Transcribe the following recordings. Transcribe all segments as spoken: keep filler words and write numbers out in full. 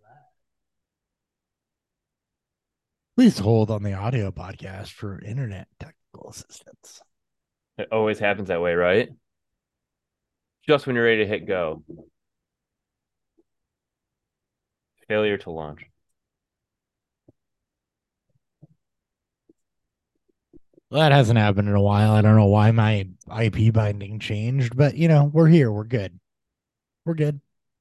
Please hold on the audio podcast for internet technical assistance. It always happens that way, right? Just when you're ready to hit go. Failure to launch. Well, that hasn't happened in a while. I don't know why my I P binding changed, but you know, we're here. We're good. We're good.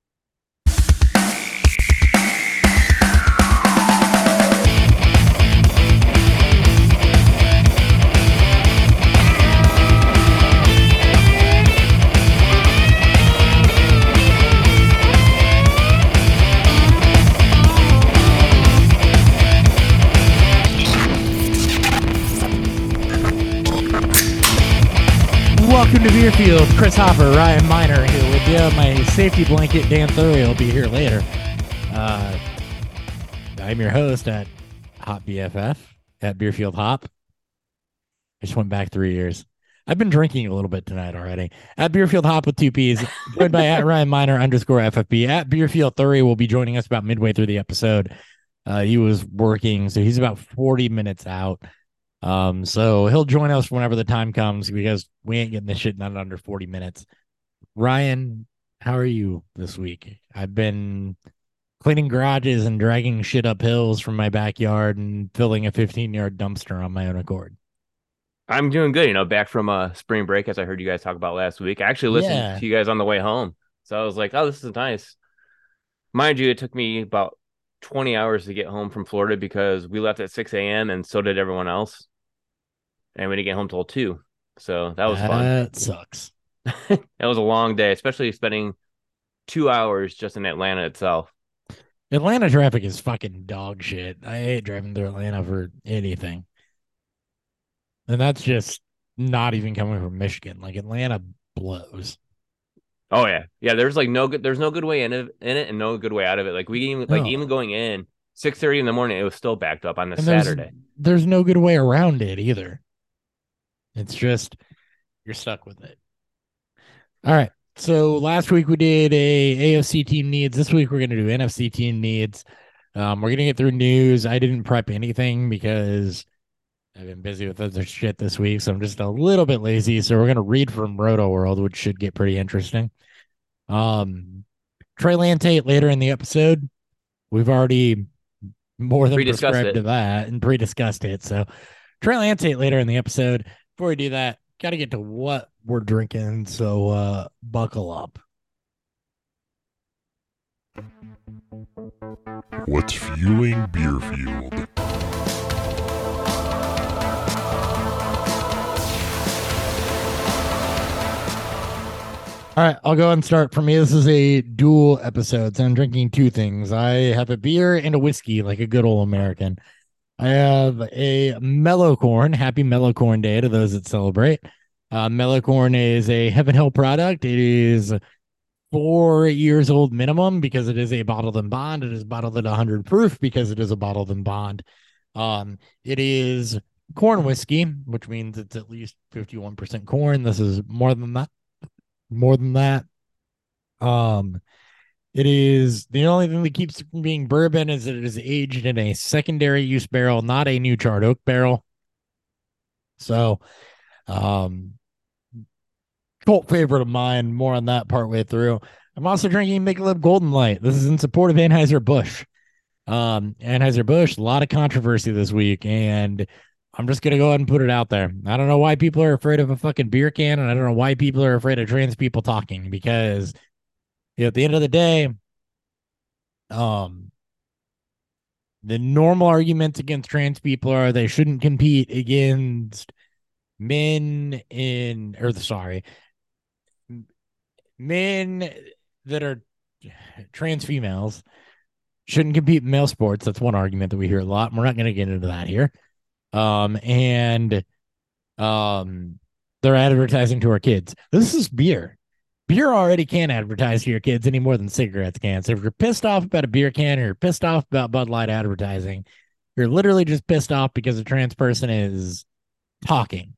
Welcome to Beerfield. Chris Hopper, Ryan Miner here with you. My safety blanket, Dan Thury, will be here later. Uh, I'm your host at Hop B F F at Beerfield Hop. I just went back three years. I've been drinking a little bit tonight already. At Beerfield Hop with two P's, joined by at Ryan Miner underscore F F B. At Beerfield Thury will be joining us about midway through the episode. Uh, he was working, so he's about forty minutes out. Um, so he'll join us whenever the time comes because we ain't getting this shit done under forty minutes. Ryan, how are you this week? I've been cleaning garages and dragging shit up hills from my backyard and filling a fifteen yard dumpster on my own accord. I'm doing good, you know, back from uh spring break as I heard you guys talk about last week. I actually listened Yeah. to you guys on the way home. So I was like, oh, this is nice. Mind you, it took me about twenty hours to get home from Florida because we left at six a.m. and so did everyone else. And we didn't get home till two. So that was fun. That sucks. That was a long day, especially spending two hours just in Atlanta itself. Atlanta traffic is fucking dog shit. I hate driving through Atlanta for anything. And that's just not even coming from Michigan. Like Atlanta blows. Oh yeah, yeah. There's like no good. There's no good way in it, in it, and no good way out of it. Like we even like even No. going in six thirty in the morning, it was still backed up on the And there's Saturday. there's no good way around it either. It's just you're stuck with it. All right. So last week we did a AFC team needs. This week we're gonna do N F C team needs. Um, we're gonna get through news. I didn't prep anything because I've been busy with other shit this week, so I'm just a little bit lazy. So we're gonna read from Roto World, which should get pretty interesting. Um, Trey Lance later in the episode. We've already more We than discussed prescribed it. to that and pre-discussed it. So Trey Lance later in the episode. Before we do that, got to get to what we're drinking. So uh, buckle up. What's fueling Beerfield? All right, I'll go and start. For me, this is a dual episode. So I'm drinking two things. I have a beer and a whiskey, like a good old American. I have a mellow corn. Happy mellow corn day to those that celebrate. Uh, mellow corn is a Heaven Hill product. It is four years old minimum because it is a bottled and bond. It is bottled at one hundred proof because it is a bottled and bond. Um, it is corn whiskey, which means it's at least fifty-one percent corn. This is more than that. More than that. Um, it is the only thing that keeps it from being bourbon is that it is aged in a secondary use barrel, not a new charred oak barrel. So, um, cult favorite of mine. More on that partway through. I'm also drinking Michelob Golden Light. This is in support of Anheuser Busch. Um, Anheuser Busch, a lot of controversy this week, and I'm just gonna go ahead and put it out there. I don't know why people are afraid of a fucking beer can, and I don't know why people are afraid of trans people talking because you know, at the end of the day, um, the normal arguments against trans people are they shouldn't compete against men in or the sorry men that are trans females shouldn't compete in male sports. That's one argument that we hear a lot. We're not going to get into that here. Um, and um, they're advertising to our kids. This is beer. Beer already can't advertise to your kids any more than cigarettes can. So if you're pissed off about a beer can or you're pissed off about Bud Light advertising, you're literally just pissed off because a trans person is talking.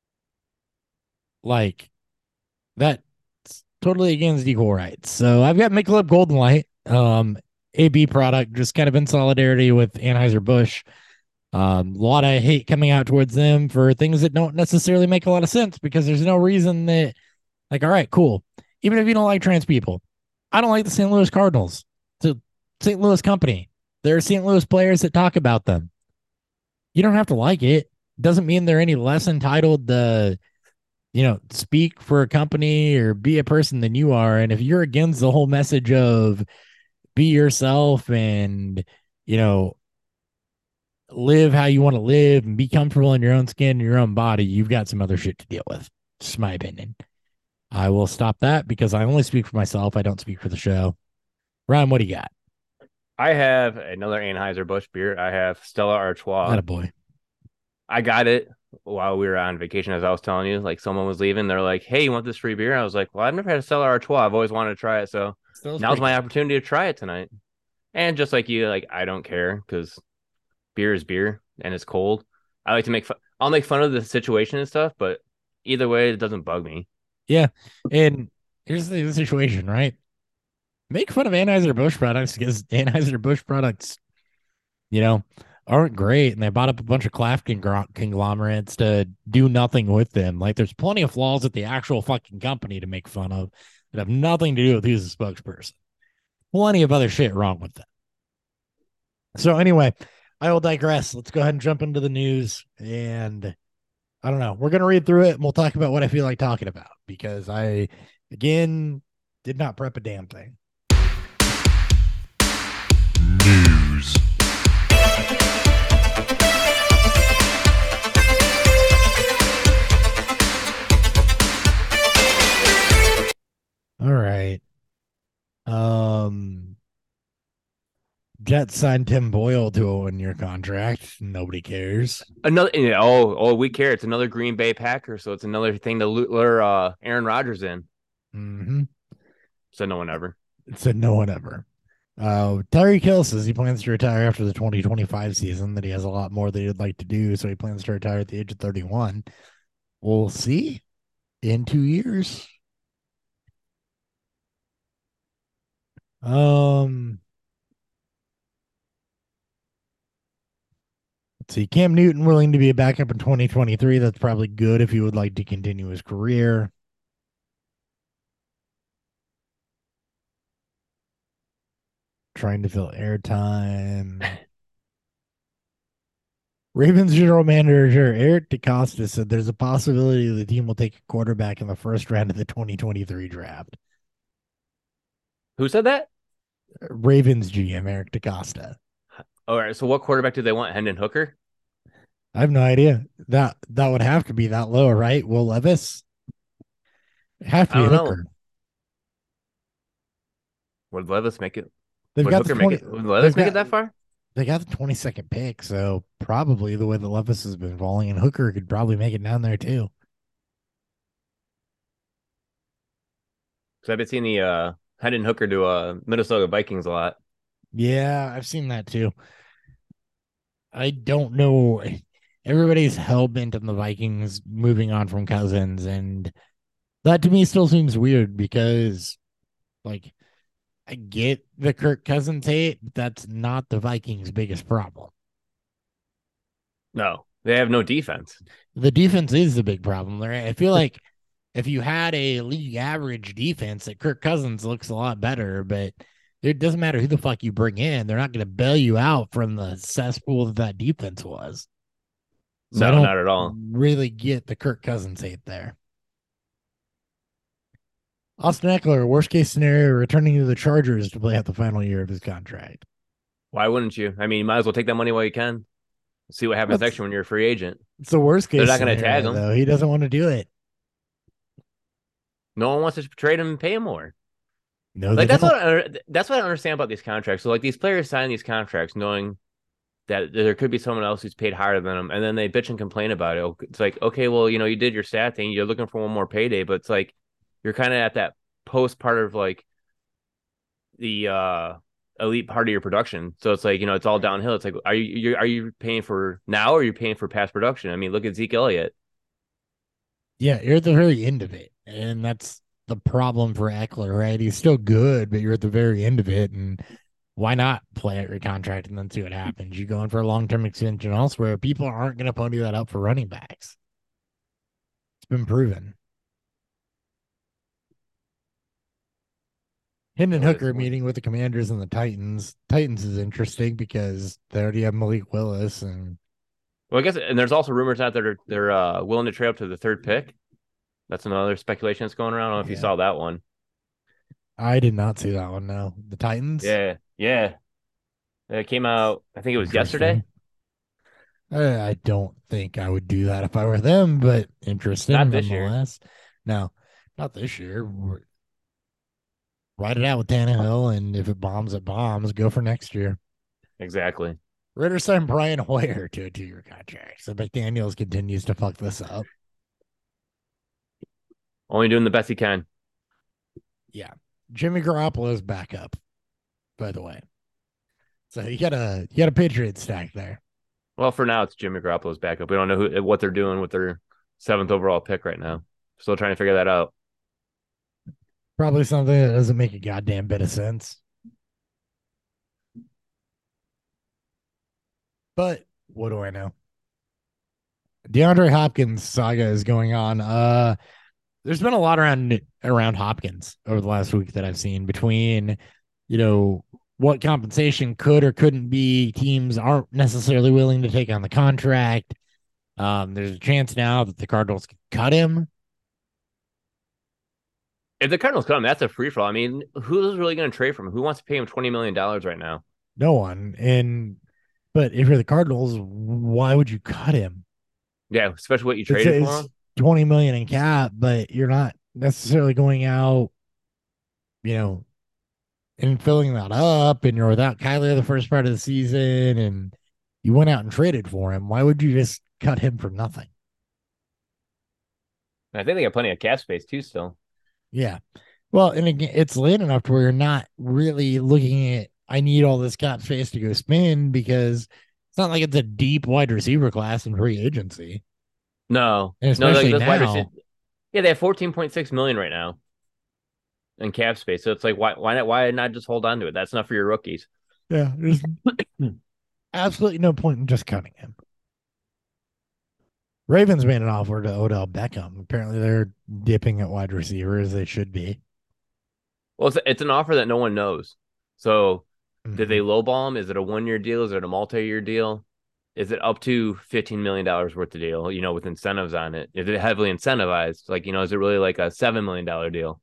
Like that's totally against equal rights. So I've got Michelob Golden Light. Um, A B product, just kind of in solidarity with Anheuser-Busch. Um, a lot of hate coming out towards them for things that don't necessarily make a lot of sense because there's no reason that, like, all right, cool. Even if you don't like trans people, I don't like the Saint Louis Cardinals. It's a Saint Louis company. There are Saint Louis players that talk about them. You don't have to like it. Doesn't mean they're any less entitled to, you know, speak for a company or be a person than you are. And if you're against the whole message of be yourself and, you know, live how you want to live and be comfortable in your own skin and your own body, you've got some other shit to deal with. Just my opinion. I will stop that because I only speak for myself. I don't speak for the show. Ryan, what do you got? I have another Anheuser-Busch beer. I have Stella Artois. Attaboy. I got it while we were on vacation, as I was telling you. Like, someone was leaving. They're like, hey, you want this free beer? I was like, well, I've never had a Stella Artois. I've always wanted to try it. So Stella's now's my good. opportunity to try it tonight. And just like you, like, I don't care because beer is beer and it's cold. I like to make fun. I'll make fun of the situation and stuff, but either way, it doesn't bug me. Yeah. And here's the situation, right? Make fun of Anheuser-Busch products because Anheuser-Busch products, you know, aren't great. And they bought up a bunch of craft conglomerates to do nothing with them. Like, there's plenty of flaws at the actual fucking company to make fun of that have nothing to do with who's the spokesperson. Plenty of other shit wrong with them. So, anyway, I will digress. Let's go ahead and jump into the news. And I don't know. We're going to read through it and we'll talk about what I feel like talking about because I, again, did not prep a damn thing. News. All right. Um, Jets signed Tim Boyle to a one-year contract. Nobody cares. Another oh oh we care. It's another Green Bay Packer, so it's another thing to lure uh, Aaron Rodgers in. Mm-hmm. So no one ever. Said no one ever. Uh, Tyreek Hill says he plans to retire after the twenty twenty-five season, that he has a lot more that he'd like to do, so he plans to retire at the age of thirty-one. We'll see in two years. Um, let's see. Cam Newton willing to be a backup in twenty twenty-three. That's probably good if he would like to continue his career. Trying to fill airtime. Ravens general manager Eric DeCosta said there's a possibility the team will take a quarterback in the first round of the twenty twenty-three draft. Who said that? Ravens G M Eric DeCosta. All right. So what quarterback do they want? Hendon Hooker? I have no idea. That that would have to be that low, right? Will Levis? It'd have to I be don't Hooker. know. Would Levis make it? They've Would got Hooker the twenty, make it? Would Levis make got, it that far? They got the twenty-second pick, so probably the way that Levis has been falling, and Hooker could probably make it down there too. Because I've been seeing the uh, Hendon Hooker to uh, Minnesota Vikings a lot. Yeah, I've seen that too. I don't know. Everybody's hell bent on the Vikings moving on from Cousins, and that to me still seems weird because, like, I get the Kirk Cousins hate, but that's not the Vikings' biggest problem. No, they have no defense. The defense is the big problem. I feel like if you had a league average defense, that Kirk Cousins looks a lot better, but it doesn't matter who the fuck you bring in. They're not going to bail you out from the cesspool that that defense was. So no, I don't not at all. really get the Kirk Cousins hate there. Austin Eckler, worst case scenario, returning to the Chargers to play out the final year of his contract. Why wouldn't you? I mean, you might as well take that money while you can. See what happens That's, next year when you're a free agent. It's the worst case. They're not going to tag him. Though. He doesn't want to do it. No one wants to trade him and pay him more. No, like that's don't. what I, that's what I understand about these contracts. So like these players sign these contracts knowing that there could be someone else who's paid higher than them, and then they bitch and complain about it. It's like, okay, well, you know, you did your stat thing, you're looking for one more payday, but it's like you're kind of at that post part of like the uh elite part of your production. So it's like, you know, it's all downhill. It's like, are you you're, are you paying for now or are you paying for past production? I mean, look at Zeke Elliott. Yeah, you're at the very end of it, and that's the problem for Eckler, right? He's still good, but you're at the very end of it, and why not play out your contract and then see what happens? You go in for a long term extension elsewhere. People aren't going to pony that up for running backs. It's been proven. Hendon Hooker meeting with the Commanders and the Titans. Titans is interesting because they already have Malik Willis, and well, I guess, and there's also rumors out that they're they're uh, willing to trade up to the third pick. That's another speculation that's going around. I don't know if yeah. you saw that one. I did not see that one. No, the Titans. Yeah, yeah. It came out. I think it was yesterday. I don't think I would do that if I were them, but interesting not this nonetheless. Year. No, not this year. We're, ride it out with Tannehill, and if it bombs, it bombs. Go for next year. Exactly. Ritter signed Brian Hoyer to a two-year contract, so McDaniels continues to fuck this up. Only doing the best he can. Yeah, Jimmy Garoppolo's back up, by the way. So you got a you got a Patriot stack there. Well, for now, it's Jimmy Garoppolo's backup. We don't know who what they're doing with their seventh overall pick right now. Still trying to figure that out. Probably something that doesn't make a goddamn bit of sense. But what do I know? DeAndre Hopkins saga is going on. Uh, there's been a lot around around Hopkins over the last week that I've seen between, you know, what compensation could or couldn't be. Teams aren't necessarily willing to take on the contract. Um, there's a chance now that the Cardinals could cut him. If the Cardinals cut him, that's a free for all. I mean, who's really going to trade for him? Who wants to pay him twenty million dollars right now? No one. And but if you're the Cardinals, why would you cut him? Yeah, especially what you traded it's, for it's him. twenty million in cap, but you're not necessarily going out, you know, and filling that up, and you're without Kyler the first part of the season, and you went out and traded for him. Why would you just cut him for nothing? I think they got plenty of cap space too still. Yeah. Well, and again, it's late enough to where you're not really looking at, I need all this cap space to go spin, because it's not like it's a deep wide receiver class in free agency. No. And especially no, like, now. Wide receiver, yeah, they have fourteen point six million right now in cap space. So it's like, why why not why not just hold on to it? That's enough for your rookies. Yeah. There's absolutely no point in just cutting him. Ravens made an offer to Odell Beckham. Apparently they're dipping at wide receiver, as they should be. Well, it's, it's an offer that no one knows. So mm-hmm. Did they lowball him? Is it a one-year deal? Is it a multi-year deal? Is it up to fifteen million dollars worth of deal, you know, with incentives on it? Is it heavily incentivized? Like, you know, is it really like a seven million dollars deal?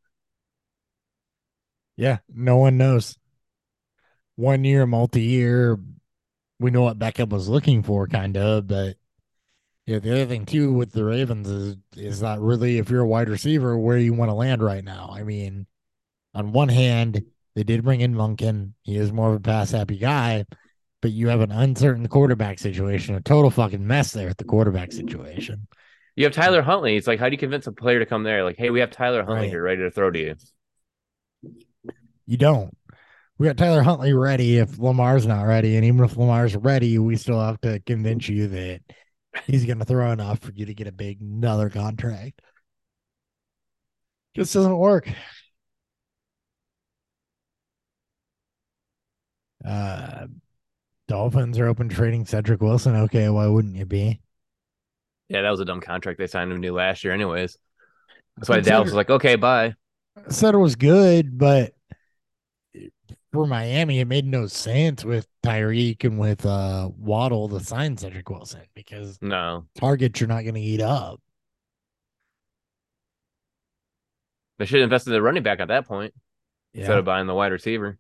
Yeah, no one knows. One year, multi-year. We know what Beckham was looking for, kind of, but yeah, the other thing too with the Ravens is is not really, if you're a wide receiver, where you want to land right now. I mean, on one hand, they did bring in Monken. He is more of a pass happy guy, but you have an uncertain quarterback situation, a total fucking mess there at the quarterback situation. You have Tyler Huntley. It's like, how do you convince a player to come there? Like, hey, we have Tyler Huntley right here ready to throw to you. You don't. We got Tyler Huntley ready if Lamar's not ready. And even if Lamar's ready, we still have to convince you that he's going to throw enough for you to get a big another contract. Just doesn't work. Uh, Dolphins are open trading Cedric Wilson. Okay, why wouldn't you be? Yeah, that was a dumb contract they signed him to last year anyways. That's why Dallas was like, okay, bye. Said it was good, but for Miami, it made no sense with Tyreek and with uh, Waddle to sign Cedric Wilson, because no targets you're not going to eat up. They should have invested in the running back at that point yeah. instead of buying the wide receiver.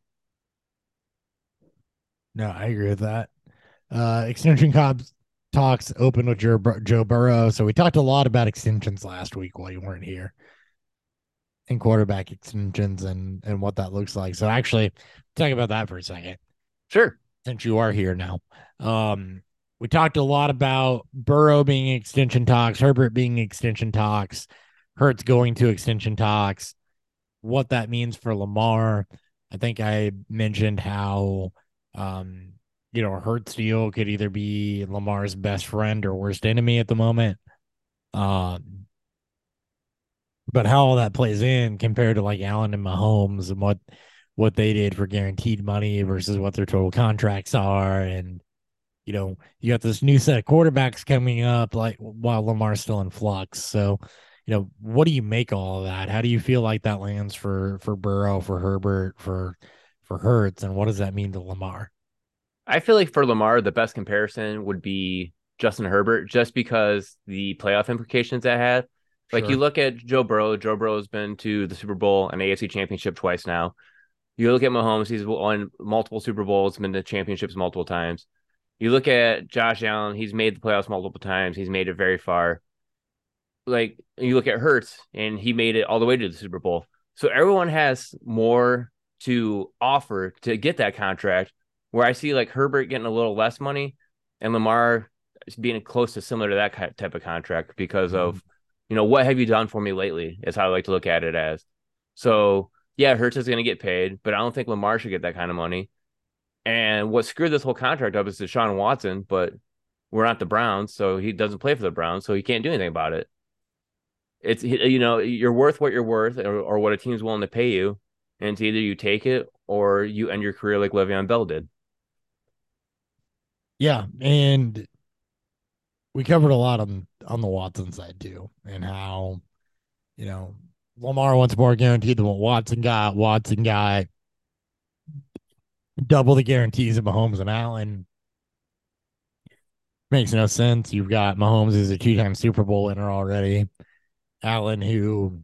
No, I agree with that. Uh, extension Cobb's talks open with Joe, Joe Burrow. So we talked a lot about extensions last week while you weren't here, and quarterback extensions and, and what that looks like. So actually, talk about that for a second. Sure. Since you are here now. Um, we talked a lot about Burrow being extension talks, Herbert being extension talks, Hurts going to extension talks, what that means for Lamar. I think I mentioned how, um, you know, Hurts deal could either be Lamar's best friend or worst enemy at the moment. Um, but how all that plays in compared to like Allen and Mahomes, and what what they did for guaranteed money versus what their total contracts are. And, you know, you got this new set of quarterbacks coming up, like while Lamar's still in flux. So, you know, what do you make of all of that? How do you feel like that lands for for Burrow, for Herbert, for for Hurts, and what does that mean to Lamar? I feel like for Lamar, the best comparison would be Justin Herbert, just because the playoff implications that had. Like you Sure. look at Joe Burrow. Joe Burrow's been to the Super Bowl and A F C Championship twice now. You look at Mahomes, he's won multiple Super Bowls, been to championships multiple times. You look at Josh Allen, he's made the playoffs multiple times. He's made it very far. Like you look at Hurts, and he made it all the way to the Super Bowl. So everyone has more to offer to get that contract. Where I see like Herbert getting a little less money, and Lamar being close to similar to that type of contract because Mhm. of, you know, what have you done for me lately? Is how I like to look at it as. So yeah, Hurts is going to get paid, but I don't think Lamar should get that kind of money. And what screwed this whole contract up is Deshaun Watson, but we're not the Browns, so he doesn't play for the Browns, so he can't do anything about it. It's, you know, you're worth what you're worth, or, or what a team's willing to pay you, and it's either you take it or you end your career like Le'Veon Bell did. Yeah, and we covered a lot on on the Watson side too, and how, you know, Lamar wants more guaranteed than what Watson got. Watson got double the guarantees of Mahomes and Allen. Makes no sense. You've got Mahomes as a two-time Super Bowl winner already. Allen, who,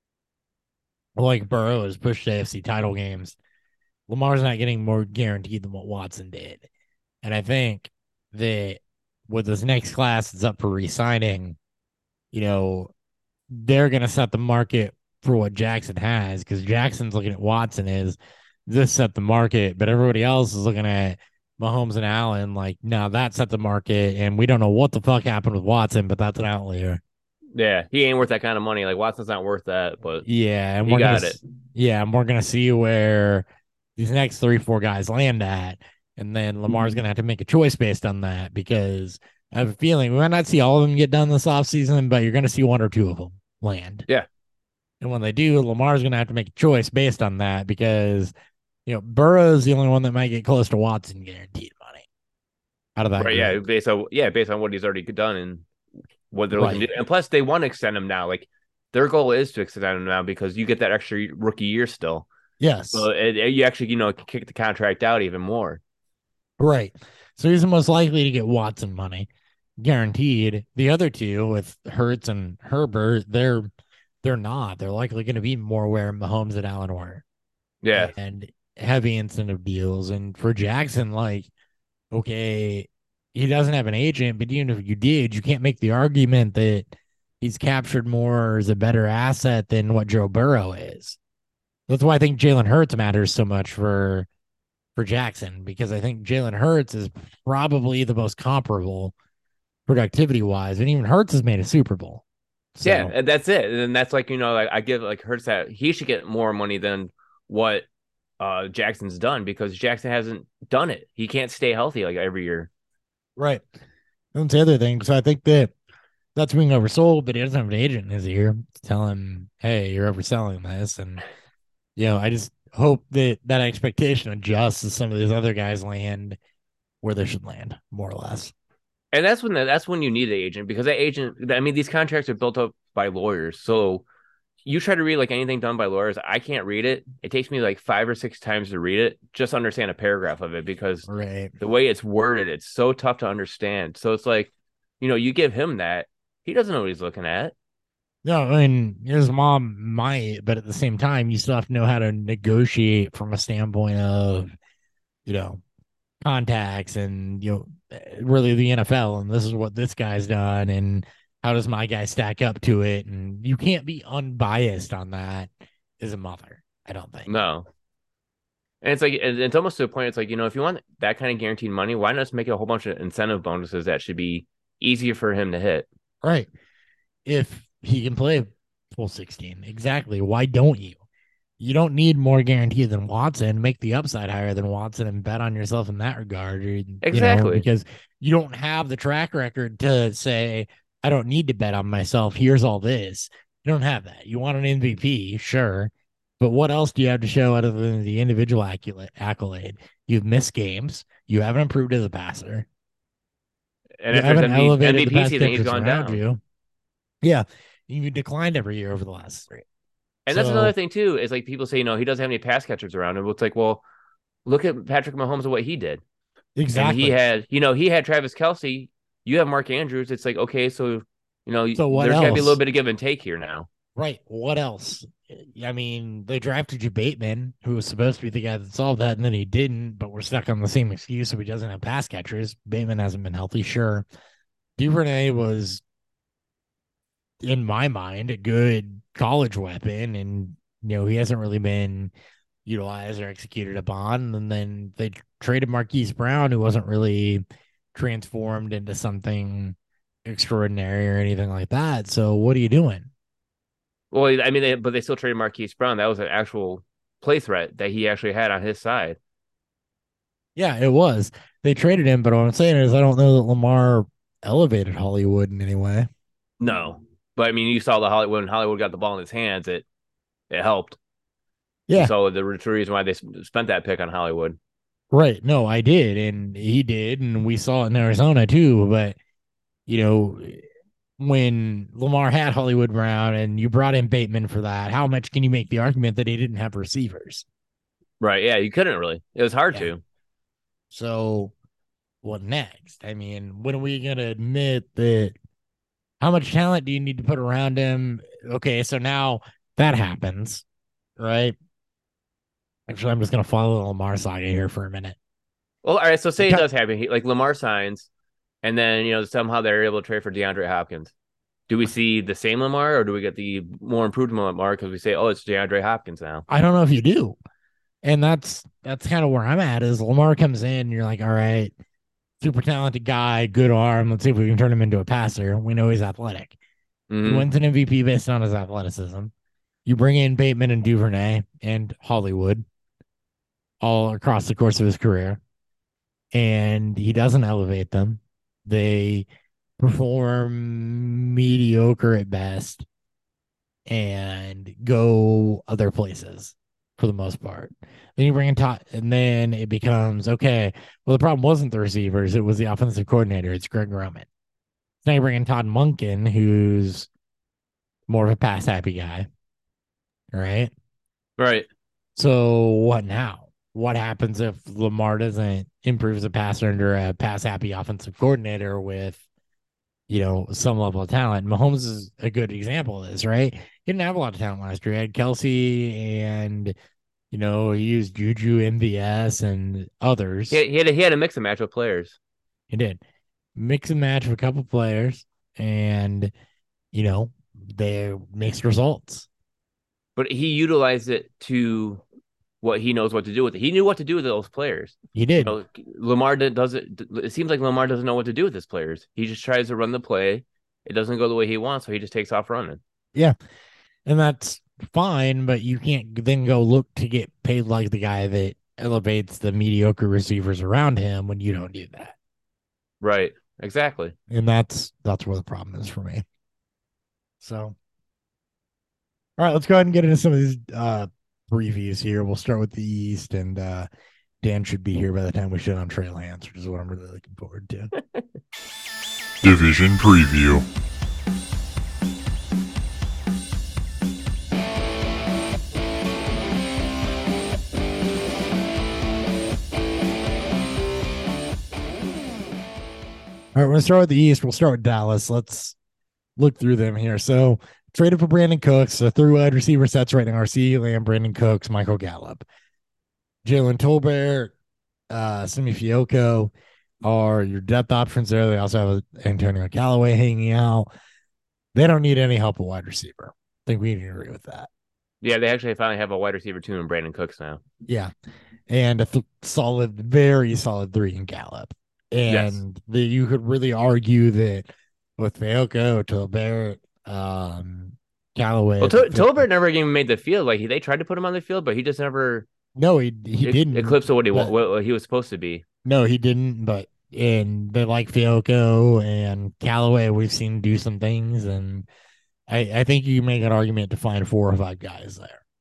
like Burrow, has pushed A F C title games. Lamar's not getting more guaranteed than what Watson did. And I think that with this next class that's up for re-signing, you know, they're going to set the market for what Jackson has, because Jackson's looking at Watson as this set the market, but everybody else is looking at Mahomes and Allen like, now that set the market, and we don't know what the fuck happened with Watson, but that's an outlier. Yeah, he ain't worth that kind of money. Like Watson's not worth that, but Yeah, and he we're gonna, got it. yeah, and we're gonna see where these next three, four guys land at, and then Lamar's gonna have to make a choice based on that, because I have a feeling we might not see all of them get done this offseason, but you're gonna see one or two of them land. Yeah. And when they do, Lamar's gonna have to make a choice based on that, because, you know, Burrow's the only one that might get close to Watson guaranteed money out of that Right. Yeah. group. Based on yeah, based on what he's already done and what they're looking to Right. do. And plus they want to extend him now. Like their goal is to extend him now because you get that extra rookie year still. So Yes. it, it- you actually, you know, kick the contract out even more. Right. So he's the most likely to get Watson money guaranteed. The other two, with Hurts and Herbert, they're they're not. They're likely going to be more where Mahomes and Allen were, Yeah. and heavy incentive deals. And for Jackson, like, okay, he doesn't have an agent, but even if you did, you can't make the argument that he's captured more as a better asset than what Joe Burrow is. That's why I think Jalen Hurts matters so much for for Jackson, because I think Jalen Hurts is probably the most comparable productivity wise, and even Hurts has made a Super Bowl. Yeah. So And that's it. And that's like, you know, like I give like Hurts that he should get more money than what uh Jackson's done because Jackson hasn't done it. He can't stay healthy like every year. right, that's the other thing. So I think that that's being oversold, but he doesn't have an agent in his ear to tell him, "Hey, you're overselling this." And, you know, I just hope that that expectation adjusts as some of these other guys land where they should land, more or less. And that's when the, that's when you need an agent because that agent. I mean, these contracts are built up by lawyers. So you try to read like anything done by lawyers. I can't read it. It takes me like five or six times to read it just to understand a paragraph of it because Right. the way it's worded, it's so tough to understand. So it's like, you know, you give him that, he doesn't know what he's looking at. No, I mean, his mom might, but at the same time, you still have to know how to negotiate from a standpoint of, you know, contacts and, you know, really the N F L. And this is what this guy's done. And how does my guy stack up to it? And you can't be unbiased on that as a mother, I don't think. No. And it's like it's almost to a point. It's like, you know, if you want that kind of guaranteed money, why not just make a whole bunch of incentive bonuses that should be easier for him to hit? Right. If he can play full sixteen, exactly. Why don't you? You don't need more guarantee than Watson. Make the upside higher than Watson and bet on yourself in that regard. Or, you know, Exactly. because you don't have the track record to say, I don't need to bet on myself. Here's all this. You don't have that. You want an M V P, sure, But what else do you have to show other than the individual accolade? accolade? You've missed games. You haven't improved as a passer. And You after his haven't M V, elevated the M V P pass season, he's catchers gone around down. you. Yeah. You declined every year over the last three. And so, that's another thing too, is like people say, you know, he doesn't have any pass catchers around him. It's like, well, look at Patrick Mahomes and what he did. Exactly. And he had, you know, he had Travis Kelce. You have Mark Andrews. It's like, okay, so, you know, so what there's got to be a else? little bit of give and take here now. Right. What else? I mean, they drafted you Bateman, who was supposed to be the guy that solved that, and then he didn't, but we're stuck on the same excuse if he doesn't have pass catchers. Bateman hasn't been healthy, sure. Duvernay was, in my mind, a good college weapon, and, you know, he hasn't really been utilized or executed upon. And then they traded Marquise Brown, who wasn't really transformed into something extraordinary or anything like that. So what are you doing? Well, I mean, they, but they still traded Marquise Brown. That was an actual play threat that he actually had on his side. Yeah, it was. They traded him, but what I'm saying is I don't know that Lamar elevated Hollywood in any way. No, but I mean, you saw the Hollywood when Hollywood got the ball in his hands, it it helped. Yeah. You saw the reason why they spent that pick on Hollywood. Right. No, I did, and he did, and we saw it in Arizona too. But you know, when Lamar had Hollywood Brown and you brought in Bateman for that, how much can you make the argument that he didn't have receivers? Right. Yeah, you couldn't really. It was hard yeah. to. So what next? I mean, when are we going to admit that? How much talent do you need to put around him? Okay, so now that happens, right? Actually, I'm just going to follow the Lamar saga here for a minute. Well, all right, so say it does happen. He, like Lamar signs, and then, you know, somehow they're able to trade for DeAndre Hopkins. Do we see the same Lamar, or do we get the more improved Lamar because we say, oh, it's DeAndre Hopkins now? I don't know if you do. And that's that's kind of where I'm at is Lamar comes in and you're like, all right, super talented guy, good arm. Let's see if we can turn him into a passer. We know he's athletic. Mm-hmm. He wins an M V P based on his athleticism. You bring in Bateman and Duvernay and Hollywood all across the course of his career, and he doesn't elevate them. They perform mediocre at best and go other places for the most part. Then you bring in Todd, and then it becomes okay. Well, the problem wasn't the receivers; it was the offensive coordinator. It's Greg Roman. Now you bring in Todd Monken, who's more of a pass happy guy, right? Right. So what now? What happens if Lamar doesn't improve as a passer under a pass happy offensive coordinator with, you know, some level of talent? Mahomes is a good example of this, right? He didn't have a lot of talent last year. He had Kelce and, you know, he used Juju, M V S, and others. He, he, had a, he had a mix and match of players. He did. Mix and match with a couple players, and, you know, they mixed results. But he utilized it to what he knows what to do with it. He knew what to do with those players. He did. You know, Lamar doesn't. It seems like Lamar doesn't know what to do with his players. He just tries to run the play. It doesn't go the way he wants, so he just takes off running. Yeah, and that's fine, but you can't then go look to get paid like the guy that elevates the mediocre receivers around him when you don't do that. Right. Exactly. And that's that's where the problem is for me. So, all right, let's go ahead and get into some of these uh, previews here. We'll start with the East, and uh, Dan should be here by the time we shit on Trey Lance, which is what I'm really looking forward to. Division preview. All right, we're going to start with the East. We'll start with Dallas. Let's look through them here. So, traded for Brandon Cooks. So, three wide receiver sets right now are CeeDee Lamb, Brandon Cooks, Michael Gallup. Jalen Tolbert, uh, Simi Fioco are your depth options there. They also have Antonio Callaway hanging out. They don't need any help at wide receiver. I think we can agree with that. Yeah, they actually finally have a wide receiver two in Brandon Cooks now. Yeah, and a th- solid, very solid three in Gallup. And yes. the, you could really argue that with Fioco, Tolbert, um, Callaway. Well, T- Tolbert never even made the field. Like he, they tried to put him on the field, but he just never. No, he he e- didn't eclipse what he but, what he was supposed to be. No, he didn't. But and they like Fioco and Callaway. We've seen do some things, and I I think you can make an argument to find four or five guys there.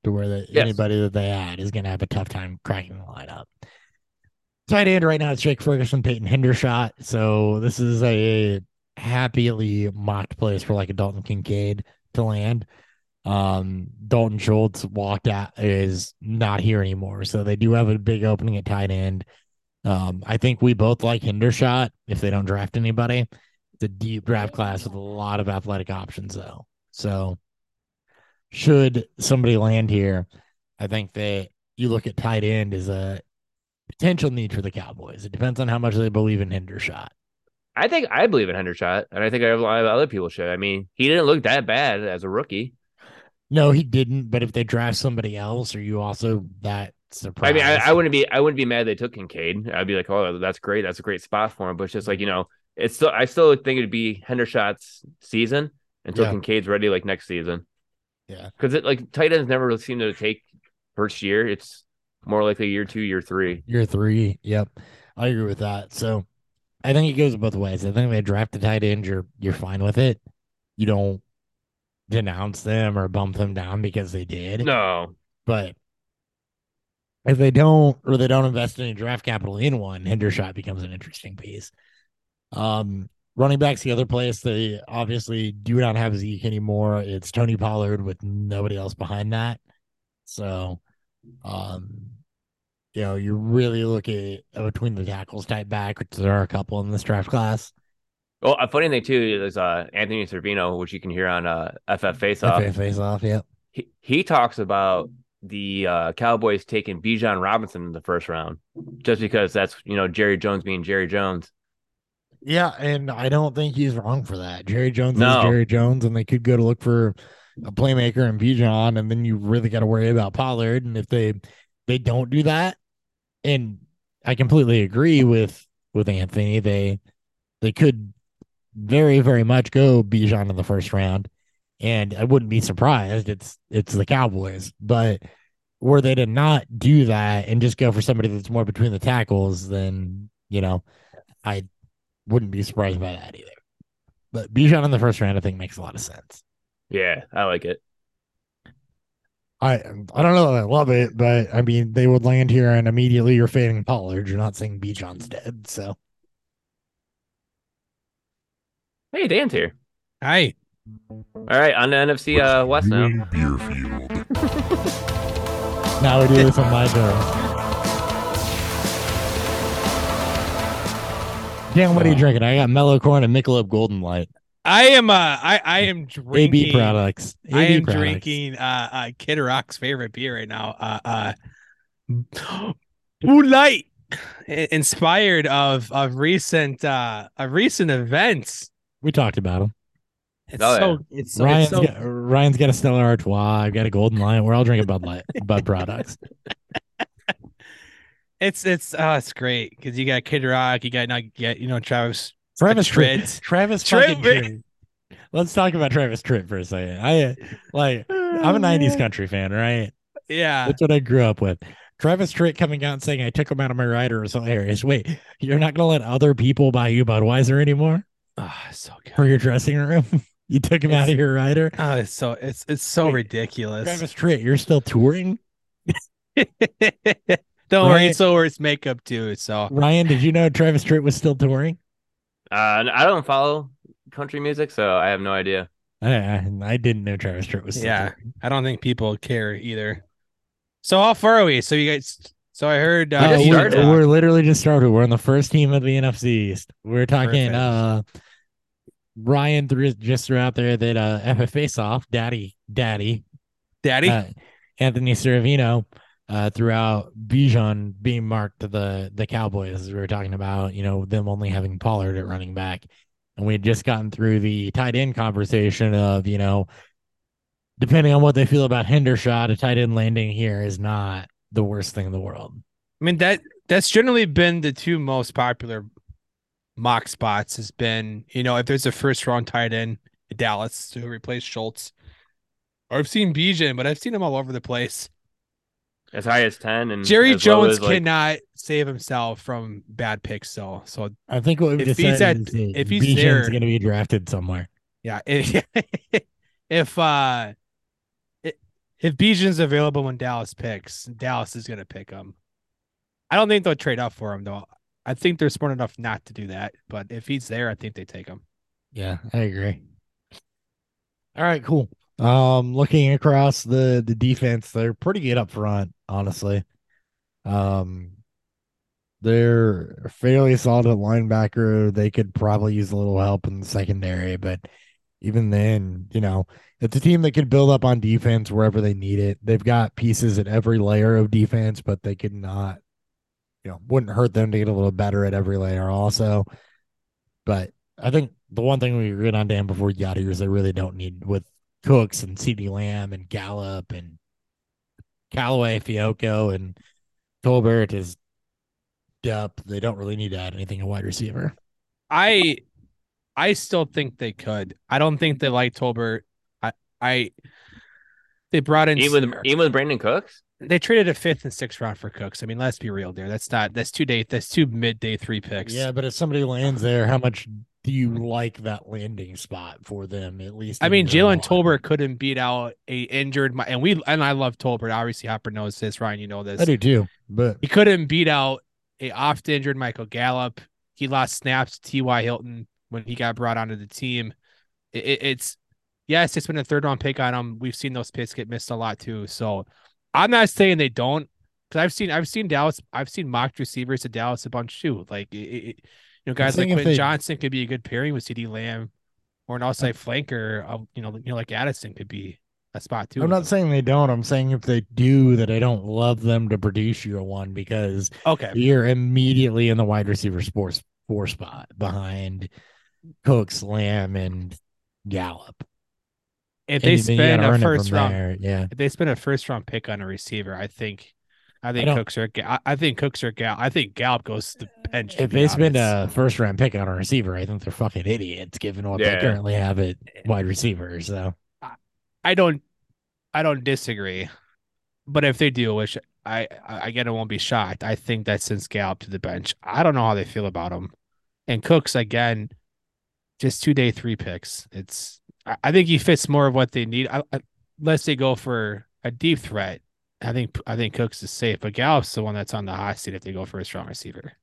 to where that Yes. anybody that they add is going to have a tough time cracking the lineup. Tight end right now is Jake Ferguson, Peyton Hendershot. So this is a happily mocked place for like a Dalton Kincaid to land. Um, Dalton Schultz walked out, is not here anymore. So they do have a big opening at tight end. Um, I think we both like Hendershot if they don't draft anybody. It's a deep draft class with a lot of athletic options, though. So should somebody land here, I think that you look at tight end as a potential need for the Cowboys. It depends on how much they believe in Hendershot. I think I believe in Hendershot, and I think a lot of other people should. I mean, he didn't look that bad as a rookie. No, he didn't. But if they draft somebody else, are you also that surprised? I mean, I, I wouldn't be, I wouldn't be mad they took Kincaid. I'd be like, oh, that's great. That's a great spot for him. But it's just like, you know, it's still, I still think it'd be Hendershot's season until Yeah. Kincaid's ready, like next season. Yeah, because it like tight ends never really seem to take first year. It's more likely year two, year three. year three. Yep, I agree with that. So I think it goes both ways. I think they draft the tight end, you're you're fine with it. You don't denounce them or bump them down because they did. No, But if they don't, or they don't invest any draft capital in one, Hendershot becomes an interesting piece. Um, running back's the other place. They obviously do not have Zeke anymore. It's Tony Pollard with nobody else behind that. So, um, you know, you really look at a between the tackles type back, which there are a couple in this draft class. well, a funny thing too is uh, Anthony Servino, which you can hear on uh, F F Face Off. F A face off, yep. He he talks about the uh, Cowboys taking Bijan Robinson in the first round, just because that's you know Jerry Jones being Jerry Jones. Yeah, and I don't think he's wrong for that. Jerry Jones No. is Jerry Jones, and they could go to look for a playmaker and Bijan, and then you really got to worry about Pollard. And if they they don't do that, and I completely agree with with Anthony, they they could very very much go Bijan in the first round, and I wouldn't be surprised. It's it's the Cowboys, but were they to not do that and just go for somebody that's more between the tackles, then you know I wouldn't be surprised by that either. But Bijan in the first round, I think, makes a lot of sense. Yeah, I like it. I I don't know that I love it, but I mean, they would land here and immediately you're fading Pollard. You're not saying Bijan's dead. So, Hey, Dan's here. Hi. All right, on the N F C uh, West now. Beer Field. now we do this on my turn. Dan, what are you drinking? I got Mellow Corn and Michelob Golden Light. I am uh I, I am drinking A B products. A B I am products. drinking uh uh Kid Rock's favorite beer right now. Uh uh Blue Light. I- Inspired of of recent uh of recent events. We talked about them. It's Oh, so yeah. it's so, Ryan's it's so got, Ryan's got a Stella Artois. I've got a Golden Light. We're all drinking Bud Light, Bud products. it's it's uh it's great because you got Kid Rock, you got now you got you know Travis Travis Tritt. Tritt. Travis Tritt. fucking Tritt. Let's talk about Travis Tritt for a second. I uh, like. I'm a nineties country fan, right? Yeah. That's what I grew up with. Travis Tritt coming out and saying I took him out of my rider is hilarious. Wait, you're not gonna let other people buy you Budweiser anymore Oh, so good. for your dressing room? You took him out of your rider. Oh, it's so it's it's so Wait, ridiculous. Travis Tritt, you're still touring? Don't worry, Right. it's over its makeup too. So Ryan, did you know Travis Tritt was still touring? Uh, I don't follow country music, so I have no idea. I, I, I didn't know Travis Tritt was still yeah, touring. I don't think people care either. So how far are we? So you guys, so I heard. We Uh, Uh, just we're, started. we're literally just started. We're on the first team of the N F C East. We're talking Perfect. uh Ryan threw just threw out there that uh F F face off, daddy, daddy, Daddy. uh, Anthony Servino uh throughout Bijan being marked to the the Cowboys. We were talking about, you know, them only having Pollard at running back. And we had just gotten through the tight end conversation of, you know, depending on what they feel about Hendershot, a tight end landing here is not the worst thing in the world. I mean that that's generally been the two most popular mock spots. Has been, you know, if there's a first round tight end, Dallas to replace Schultz, or I've seen Bijan, but I've seen him all over the place. As high as ten, and Jerry as low Jones as, like, cannot save himself from bad picks, though. So I think what we've If just he's said at- is that if he's Bijan's there- going to be drafted somewhere. yeah, if, if uh, i- if Bijan's available when Dallas picks, Dallas is going to pick him. I don't think they'll trade up for him, though. I think they're smart enough not to do that. But if he's there, I think they take him. Yeah, I agree. All right, cool. Um, looking across the the defense, they're pretty good up front, honestly. Um, they're fairly solid at linebacker. They could probably use a little help in the secondary, but even then, you know, it's a team that could build up on defense wherever they need it. They've got pieces at every layer of defense, but they could not, you know, wouldn't hurt them to get a little better at every layer also. But I think the one thing we agreed on, Dan, before you got here is they really don't need with Cooks and CeeDee Lamb and Gallup and Callaway, Fiocco, and Tolbert is depth. They don't really need to add anything at wide receiver. I I still think they could. I don't think they like Tolbert. I I they brought in even with, even with Brandon Cooks. They traded a fifth and sixth round for Cooks. I mean, let's be real, there. That's not that's two day that's two mid day three picks. Yeah, but if somebody lands there, how much do you like that landing spot for them? At least I mean, Jalen Tolbert couldn't beat out a injured and we and I love Tolbert. Obviously, Hopper knows this. Ryan, you know this. I do too, but he couldn't beat out a oft injured Michael Gallup. He lost snaps to T Y Hilton when he got brought onto the team. It, it, it's yes, it's been a third round pick on him. We've seen those picks get missed a lot too. So I'm not saying they don't, because I've seen I've seen Dallas. I've seen mocked receivers at Dallas a bunch too. Like it, it, you know, guys like Quentin they, Johnson could be a good pairing with CeeDee Lamb, or an outside flanker. Of, you know, you know, like Addison could be a spot too. I'm not saying they don't. I'm saying if they do, that I don't love them to produce you a one because okay, you're immediately in the wide receiver sports four spot behind Cooks, Lamb, and Gallup. If they spend a first round, there. yeah. If they spend a first round pick on a receiver, I think, I think I Cooks are. I think Cooks are Gal. I think Gallup goes to the bench. If they spend a first round pick on a receiver, I think they're fucking idiots given what yeah. they currently have at wide receiver. So I, I don't, I don't disagree, but if they do, which I, I again, I won't be shocked. I think that sends Gallup to the bench. I don't know how they feel about him, and Cooks again, just two day three picks. It's. I think he fits more of what they need. I, I, unless they go for a deep threat, I think I think Cooks is safe, but Gallup's the one that's on the hot seat if they go for a strong receiver.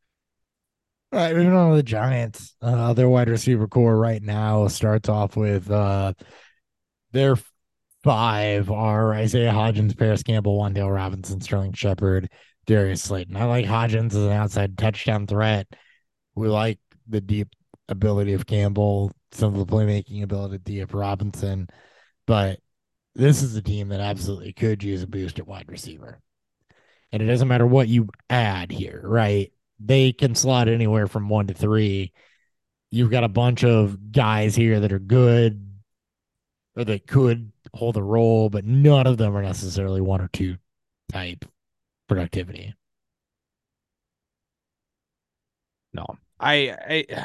All right, moving on to the Giants. Uh, their wide receiver core right now starts off with uh, their five are Isaiah Hodgins, Paris Campbell, Wan'Dale Robinson, Sterling Shepard, Darius Slayton. I like Hodgins as an outside touchdown threat. We like the deep ability of Campbell, some of the playmaking ability of Robinson, but this is a team that absolutely could use a boost at wide receiver. And it doesn't matter what you add here, right? They can slot anywhere from one to three. You've got a bunch of guys here that are good or that could hold a role, but none of them are necessarily one or two type productivity. No, I, I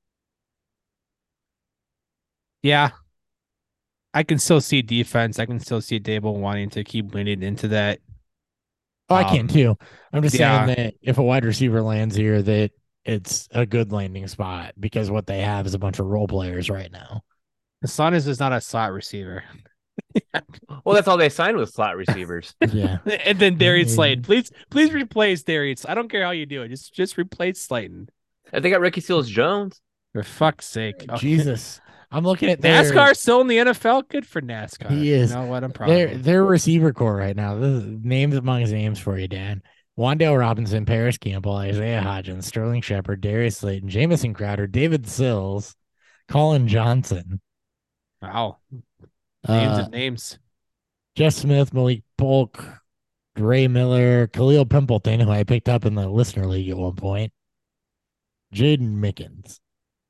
Yeah, I can still see defense. I can still see Dable wanting to keep winning into that. Oh, I um, can too. I'm just yeah. saying that if a wide receiver lands here, that it's a good landing spot because what they have is a bunch of role players right now. Saunders is not a slot receiver. Well, that's all they signed with slot receivers. yeah, and then Darius Slayton. Please, please replace Darius. I don't care how you do it. Just, just replace Slayton. And they got Ricky Seals-Jones. For fuck's sake, oh, Jesus. I'm looking at their, NASCAR still in the N F L. Good for NASCAR. He is. You know what? I'm proud their, of him. Their receiver core right now. This is names among names for you, Dan. Wan'Dale Robinson, Paris Campbell, Isaiah Hodgins, Sterling Shepard, Darius Slayton, Jamison Crowder, David Sills, Colin Johnson. Wow. Names uh, and names. Jeff Smith, Malik Polk, Ray Miller, Khalil Pimpleton, who I picked up in the listener league at one point. Jaden Mickens.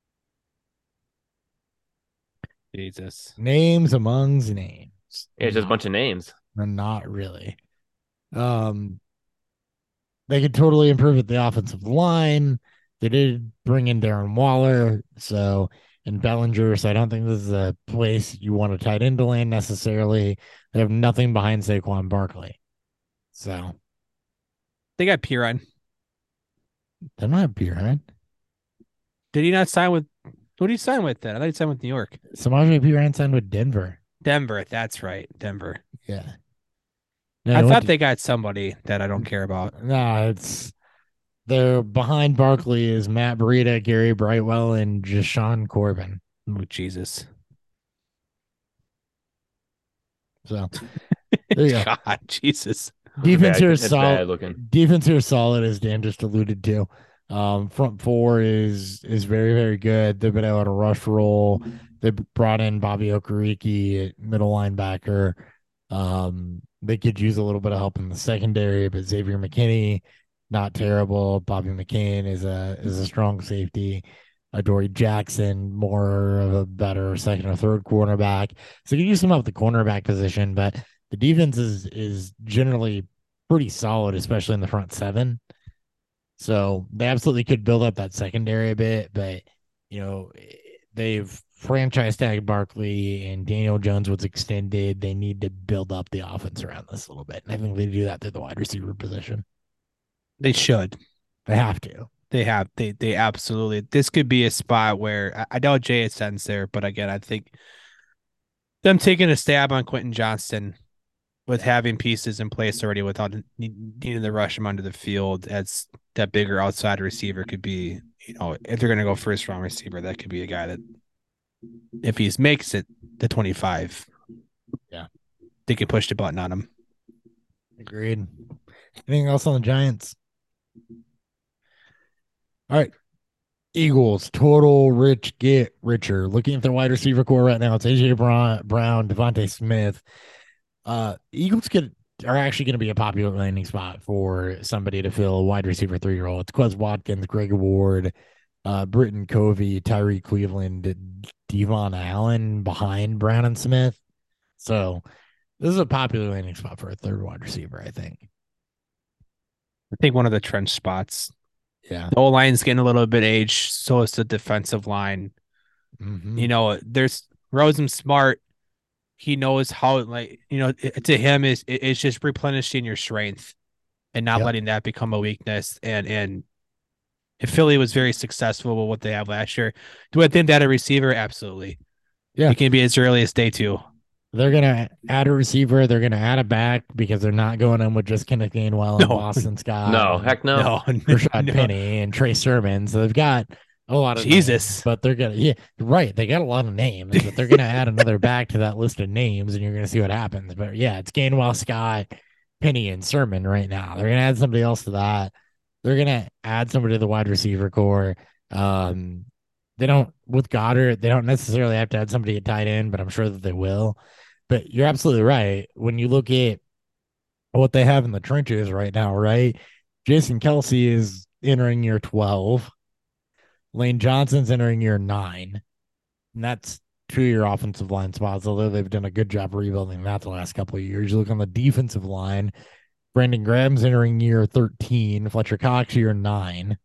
Jesus. Names amongst names. Yeah, it's just a bunch of names. Not really. Um, they could totally improve at the offensive line. They did bring in Darren Waller, so and Bellinger, so I don't think this is a place you want a tight end to land necessarily. They have nothing behind Saquon Barkley. So they got Piran. They don't have Piran. Did he not sign with Who did he sign with then? I thought he signed with New York. Samaje Piran signed with Denver. Denver. That's right. Denver. Yeah. No, I they went thought to- they got somebody that I don't care about. No, it's they're behind Barkley is Matt Breida, Gary Brightwell, and Jashawn Corbin. Oh, Jesus. So there you go. God, Jesus. Defense bad- here is that's bad solid. looking. Defense here is solid, as Dan just alluded to. Um, front four is is very very good. They've been able to rush roll. They brought in Bobby Okereke at middle linebacker. Um, they could use a little bit of help in the secondary, but Xavier McKinney, not terrible. Bobby McCain is a is a strong safety. Adoree Jackson, more of a better second or third cornerback. So you can use some help at the cornerback position, but the defense is is generally pretty solid, especially in the front seven. So they absolutely could build up that secondary a bit, but you know, they've franchise tag Barkley and Daniel Jones was extended. They need to build up the offense around this a little bit. And I think they do that through the wide receiver position. They should. They have to. They have. They they absolutely. This could be a spot where I, I know Jay ascends there, but again, I think them taking a stab on Quentin Johnston with having pieces in place already without needing to rush him under the field as that bigger outside receiver could be, you know, if they're going to go first round receiver, that could be a guy that if he makes it to twenty-five, yeah, they could push the button on him. Agreed. Anything else on the Giants? All right. Eagles, total rich get richer. Looking at their wide receiver core right now, it's A J Brown, Brown Devontae Smith. Uh, Eagles get are actually going to be a popular landing spot for somebody to fill a wide receiver three role. It's Quez Watkins, Greg Ward, uh, Britton Covey, Tyree Cleveland, Devon Allen behind Brown and Smith. So this is a popular landing spot for a third wide receiver, I think. I think one of the trench spots. Yeah. The O line's getting a little bit aged, so is the defensive line. Mm-hmm. You know, there's Rosen smart. He knows how, like, you know, it, to him is it, it's just replenishing your strength and not Yep. letting that become a weakness. And and if Philly was very successful with what they have last year, do I think that a receiver? Absolutely. Yeah. It can be as early as day two. They're going to add a receiver. They're going to add a back because they're not going in with just Kenneth Gainwell and No. Boston Scott. No, and heck no. No, Rashad no. Penny and Trey Sermon. So they've got a lot of Jesus. names, but they're gonna yeah, right. They got a lot of names, but they're gonna add another back to that list of names, and you're gonna see what happens. But yeah, it's Gainwell, Scott, Penny, and Sermon right now. They're gonna add somebody else to that. They're gonna add somebody to the wide receiver core. Um, they don't with Goddard. They don't necessarily have to add somebody at tight end, but I'm sure that they will. But you're absolutely right. When you look at what they have in the trenches right now, right? Jason Kelsey is entering year twelve. Lane Johnson's entering year nine. And that's two year offensive line spots, although they've done a good job rebuilding that the last couple of years. You look on the defensive line, Brandon Graham's entering year thirteen, Fletcher Cox year nine.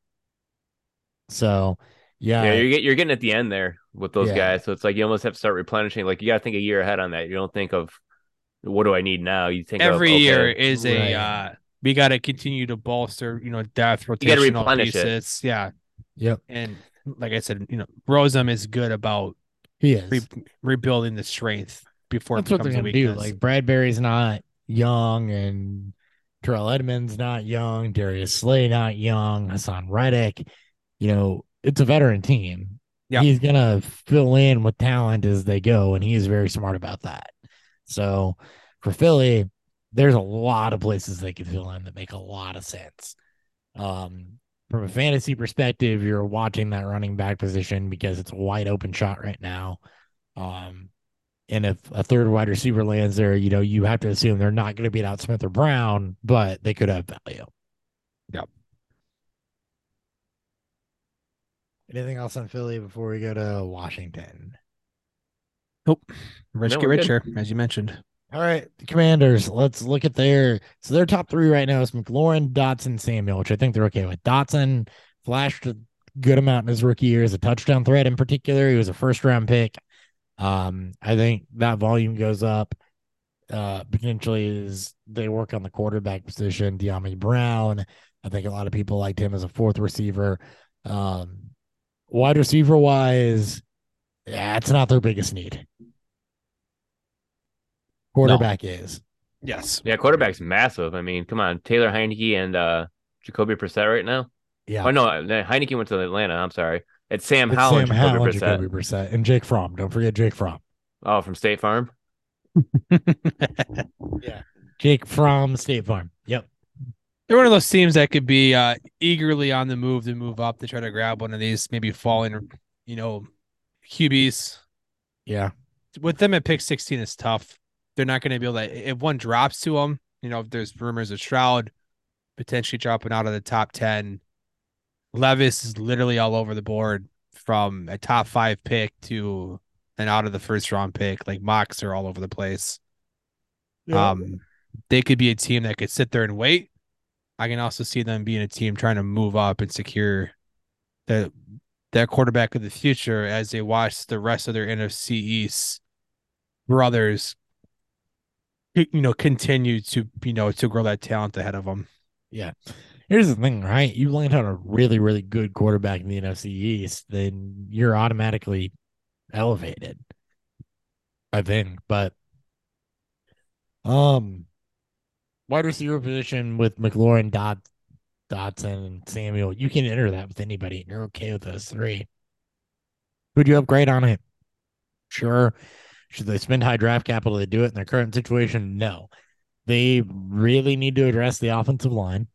So, yeah. Yeah, you're, get, you're getting at the end there with those Yeah. guys. So it's like you almost have to start replenishing. Like you got to think a year ahead on that. You don't think of what do I need now? You think Every of, okay, year is a Right. uh we got to continue to bolster, you know, depth You gotta rotational replenish it. pieces. Yeah. Yep. And like I said, you know, Rosem is good about He is. re- rebuilding the strength before That's it what they're becomes a going to do. weakness. Like Bradbury's not young, and Terrell Edmonds not young, Darius Slay not young, Hassan Reddick. You know, it's a veteran team. Yeah. He's going to fill in with talent as they go, and he is very smart about that. So for Philly, there's a lot of places they could fill in that make a lot of sense. Um, from a fantasy perspective, you're watching that running back position because it's a wide open shot right now. Um, and if a third wide receiver lands there, you know, you have to assume they're not going to beat out Smith or Brown, but they could have value. Yep. Anything else on Philly before we go to Washington? Nope. Rich No, get we're good. richer, as you mentioned. All right, the Commanders. Let's look at their so their top three right now is McLaurin, Dotson, Samuel, which I think they're okay with. Dotson flashed a good amount in his rookie year as a touchdown threat in particular. He was a first round pick. Um, I think that volume goes up. Uh, potentially as they work on the quarterback position. De'Ami Brown. I think a lot of people liked him as a fourth receiver. Um, wide receiver wise, yeah, it's not their biggest need. Quarterback is. Yes. Yeah, quarterback's massive. I mean, come on, Taylor Heineke and uh Jacoby Brissett right now. Yeah. Oh no, Heineke went to Atlanta. I'm sorry. It's Sam It's Howell and Sam Jacoby Howell, Brissett. Jacoby Brissett, and Jake Fromm. Don't forget Jake Fromm. Oh, from State Farm. Yeah. Jake Fromm, State Farm. Yep. They're one of those teams that could be uh, eagerly on the move to move up to try to grab one of these maybe falling, you know, Q Bs. Yeah. With them at pick sixteen is tough. They're not going to be able to, if one drops to them, you know, if there's rumors of Stroud potentially dropping out of the top ten, Levis is literally all over the board from a top five pick to an out of the first round pick. Like mocks are all over the place. Yeah. Um, they could be a team that could sit there and wait. I can also see them being a team trying to move up and secure the that quarterback of the future as they watch the rest of their N F C East brothers, you know, continue to you know to grow that talent ahead of them. Yeah. Here's the thing, right? You land on a really, really good quarterback in the N F C East, then you're automatically elevated, I think. But um, wide receiver position with McLaurin, Dot, Dotson, and Samuel, you can enter that with anybody, and you're okay with those three. Would you upgrade on it? Sure. Should they spend high draft capital to do it in their current situation? No. They really need to address the offensive line.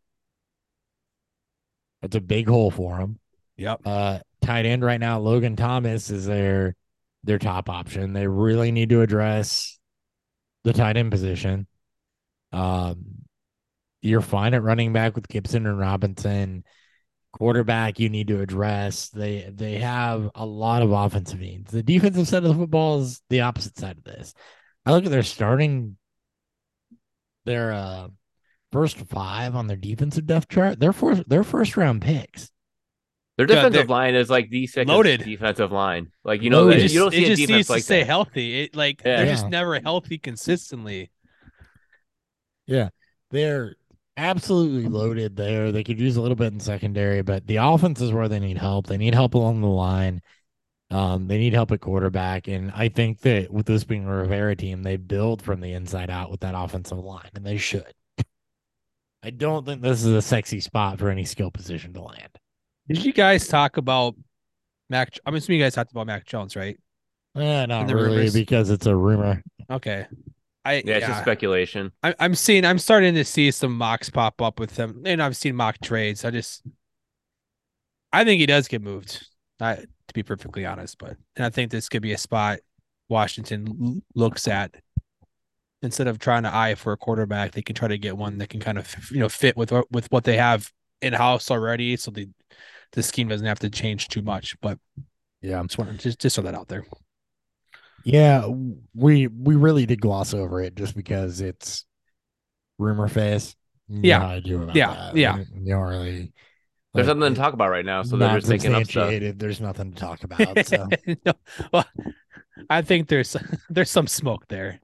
It's a big hole for them. Yep. Uh, tight end right now, Logan Thomas is their their top option. They really need to address the tight end position. Um, you're fine at running back with Gibson and Robinson. Quarterback, you need to address. They they have a lot of offensive needs. The defensive side of the football is the opposite side of this. I look at their starting, their uh, first five on their defensive depth chart. They're first, they're first round picks. Their Yeah, defensive they're line is like the second loaded. defensive line. Like you know, Loaded. that, It you don't just, see it a just defense needs like to stay that. healthy. It like Yeah. they're Yeah. just never healthy consistently. Yeah, they're absolutely loaded there. They could use a little bit in secondary, but the offense is where they need help. They need help along the line. Um, they need help at quarterback. And I think that with this being a Rivera team, they build from the inside out with that offensive line, and they should. I don't think this is a sexy spot for any skill position to land. Did you guys talk about Mac? I'm assuming you guys talked about Mac Jones, right? Eh, not And the really, rumors? because it's a rumor. Okay. I Yeah, it's just speculation. I, I'm seeing, I'm starting to see some mocks pop up with him, and I've seen mock trades. I just, I think he does get moved. I, to be perfectly honest, but and I think this could be a spot Washington l- looks at instead of trying to eye for a quarterback. They can try to get one that can kind of you know fit with with what they have in house already, so the the scheme doesn't have to change too much. But Yeah. just want to just just throw that out there. Yeah, we we really did gloss over it just because it's rumor face. You know Yeah. how I do about Yeah, that. yeah. You don't really. There's like, nothing to it- talk about right now, so they're not just making up stuff. substantiated. There's nothing to talk about. So No, well, I think there's there's some smoke there.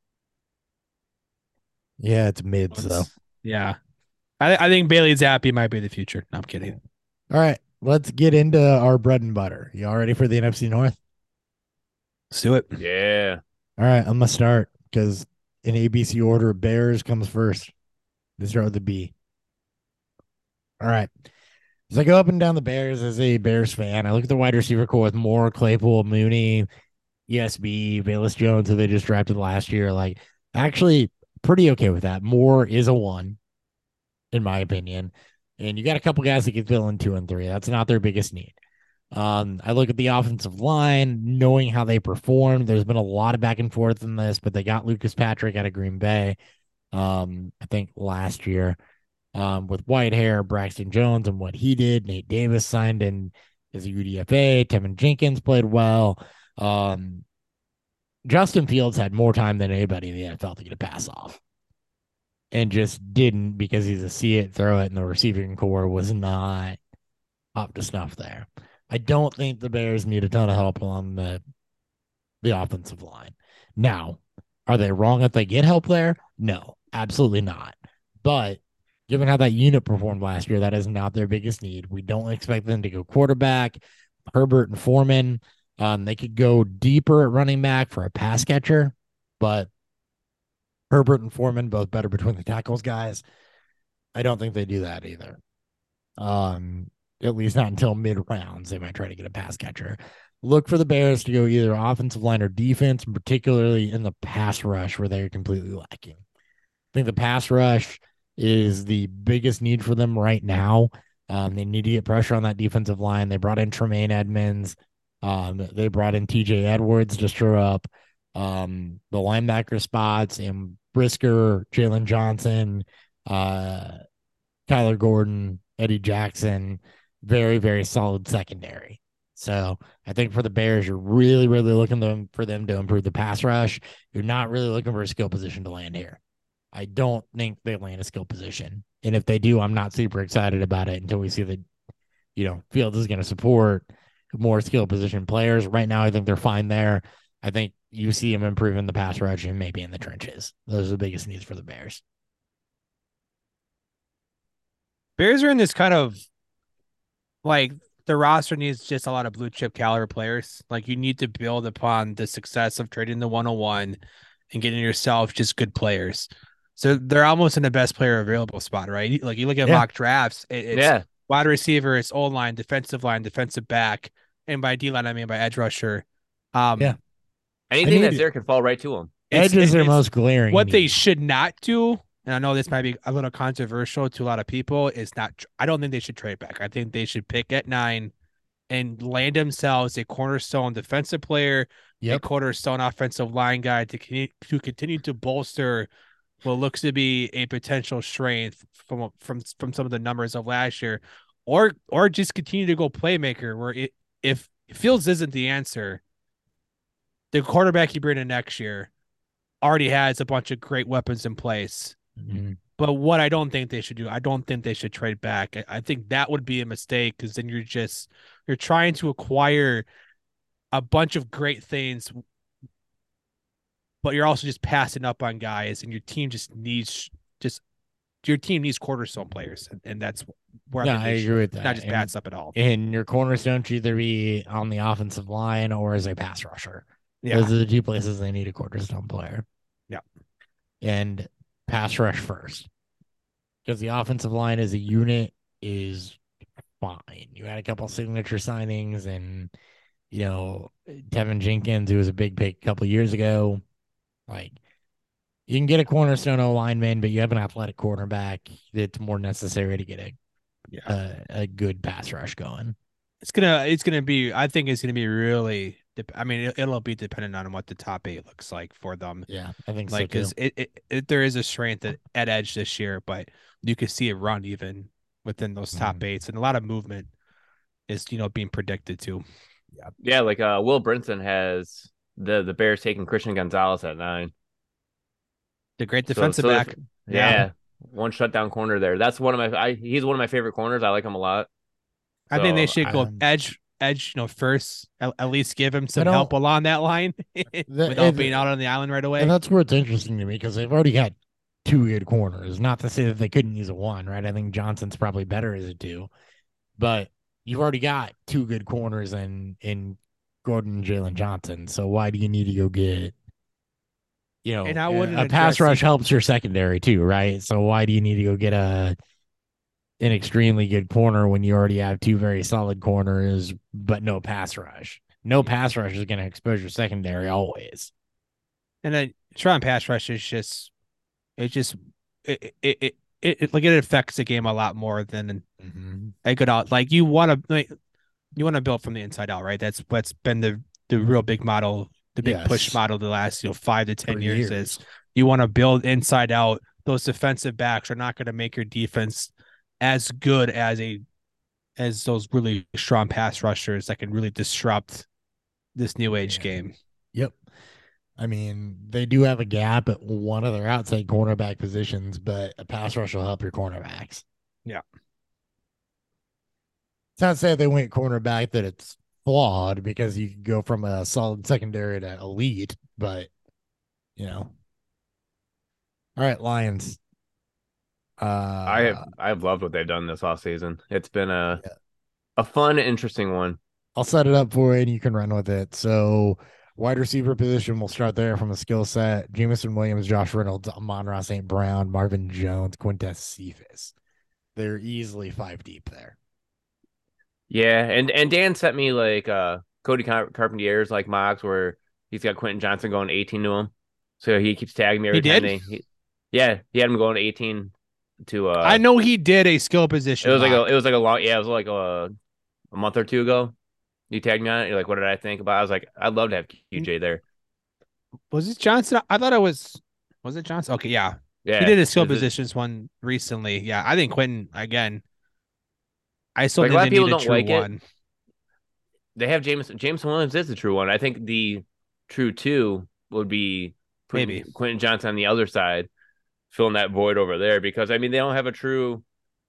yeah, it's mids though. Yeah, I I think Bailey Zappi might be the future. No, I'm kidding. All right, let's get into our bread and butter. You all ready for the N F C North? Let's do it. Yeah. All right, I'm gonna start because in A B C order, Bears comes first. Let's start with the B. All right. As I go up and down the Bears as a Bears fan, I look at the wide receiver core with Moore, Claypool, Mooney, E S B, Valus Jones, who they just drafted last year. Like, actually, pretty okay with that. Moore is a one, in my opinion. And you got a couple guys that can fill in two and three. That's not their biggest need. Um, I look at the offensive line, knowing how they performed. There's been a lot of back and forth in this, but they got Lucas Patrick out of Green Bay, um, I think last year. Um, with Whitehair, Braxton Jones, and what he did. Nate Davis signed in as a U D F A. Tevin Jenkins played well. Um, Justin Fields had more time than anybody in the N F L to get a pass off, and just didn't because he's a see it, throw it, and the receiving core was not up to snuff there. I don't think the Bears need a ton of help on the the offensive line. Now, are they wrong if they get help there? No, absolutely not. But given how that unit performed last year, that is not their biggest need. We don't expect them to go quarterback. Herbert and Foreman, um, they could go deeper at running back for a pass catcher, but Herbert and Foreman both better between the tackles guys. I don't think they do that either. Um, at least not until mid rounds. They might try to get a pass catcher. Look for the Bears to go either offensive line or defense, and particularly in the pass rush where they're completely lacking. I think the pass rush is the biggest need for them right now. Um, they need to get pressure on that defensive line. They brought in Tremaine Edmonds. Um, they brought in T J Edwards to stir up um, the linebacker spots, and Brisker, Jalen Johnson, uh, Kyler Gordon, Eddie Jackson. Very, very solid secondary. So I think for the Bears, you're really, really looking them, for them to improve the pass rush. You're not really looking for a skill position to land here. I don't think they land a skill position. And if they do, I'm not super excited about it until we see that, you know, Fields is going to support more skill position players. Right now, I think they're fine there. I think you see him improving the pass rush and maybe in the trenches. Those are the biggest needs for the Bears. Bears are in this kind of like the roster needs just a lot of blue chip caliber players. Like you need to build upon the success of trading the one oh one and getting yourself just good players. So they're almost in the best player available spot, right? Like you look at Yeah. mock drafts, it, it's Yeah. wide receiver, it's O line, defensive line, defensive back, and by D line I mean by edge rusher. Um, Yeah. Anything need- that's there can fall right to him. it's- Edge is their it's- most glaring. What they need. should not do, and I know this might be a little controversial to a lot of people, is not. I don't think they should trade back. I think they should pick at nine and land themselves a cornerstone defensive player, a Yep. cornerstone offensive line guy to continue, to continue to bolster what looks to be a potential strength from from from some of the numbers of last year, or or just continue to go playmaker. Where it, if Fields isn't the answer, the quarterback you bring in next year already has a bunch of great weapons in place. Mhm. But what I don't think they should do, I don't think they should trade back. I, I think that would be a mistake because then you're just you're trying to acquire a bunch of great things, but you're also just passing up on guys, and your team just needs just your team needs cornerstone players, and, and that's where No, I, think I they agree should, with that. not just And- bats up at all. And your cornerstone should either be on the offensive line or as a pass rusher. Yeah, Those are the two places they need a cornerstone player. Yeah. And pass rush first. Because the offensive line as a unit is fine. You had a couple signature signings and, you know, Tevin Jenkins, who was a big pick a couple years ago. Like, you can get a cornerstone O lineman, but you have an athletic cornerback that's more necessary to get a, yeah. a, a good pass rush going. It's gonna it's gonna be. I think it's gonna be really. dep- I mean, it, it'll be dependent on what the top eight looks like for them. Yeah, I think Like, so too. because it, it, it there is a strength at, at edge this year, but you can see it run even within those top Mhm. eights, and a lot of movement is you know being predicted too. Yeah, like uh, Will Brinson has the the Bears taking Christian Gonzalez at nine. The great So- defensive so if- back. Yeah. one shutdown corner there. That's one of my. I, he's one of my favorite corners. I like him a lot. I think they So, should go um, edge edge, you know, first. At, at least give him some don't- help along that line without and- being out on the island right away. And that's where it's interesting to me because they've already got two good corners. Not to say that they couldn't use a one, right? I think Johnson's probably better as a two, but you've already got two good corners in in Gordon and Jalen Johnson. So why do you need to go get, you know, And I a- wouldn't a pass address rush it- helps your secondary too, right? So why do you need to go get a an extremely good corner when you already have two very solid corners, but no pass rush? No pass rush is going to expose your secondary always. And then trying pass rush is just it just it it, it it it like it affects the game a lot more than Mm-hmm. a good out. Like you want to like, you want to build from the inside out, right? That's what's been the the real big model, the big push Yes. model the last you know five to ten For years, years. is you want to build inside out. Those defensive backs are not going to make your defense as good as a as those really strong pass rushers that can really disrupt this new age Yeah. game. Yep. I mean, they do have a gap at one of their outside cornerback positions, but a pass rush will help your cornerbacks. Yeah. It's not to say if they went cornerback that it's flawed because you could go from a solid secondary to elite, but you know. All right, Lions. Uh I have I've loved what they've done this offseason. It's been a Yeah. a fun, interesting one. I'll set it up for you and you can run with it. So Wide receiver position, we'll start there from a skill set. Jameson Williams, Josh Reynolds, Amon-Ra Saint Brown, Marvin Jones, Quintez Cephas. They're easily five deep there. Yeah, and and Dan sent me like uh Cody Car- Carpentier's like mocks where he's got Quentin Johnson going eighteen to him, so he keeps tagging me every He time did? they. He, yeah, he had him going eighteen to. uh I know he did a skill position. It was like mock. a it was like a long yeah it was like a a month or two ago. You tagged me on it. You're like, what did I think about? It? I was like, I'd love to have Q J there. Was it Johnson? I thought it was. Was it Johnson? Okay, yeah. Yeah, He did a skill Is it- positions one recently. Yeah, I think Quentin again. I still Like, a think lot they of people need a don't true like it. one. They have James James Williams is the true one. I think the true two would be putting Maybe. Quentin Johnson on the other side, filling that void over there because I mean they don't have a true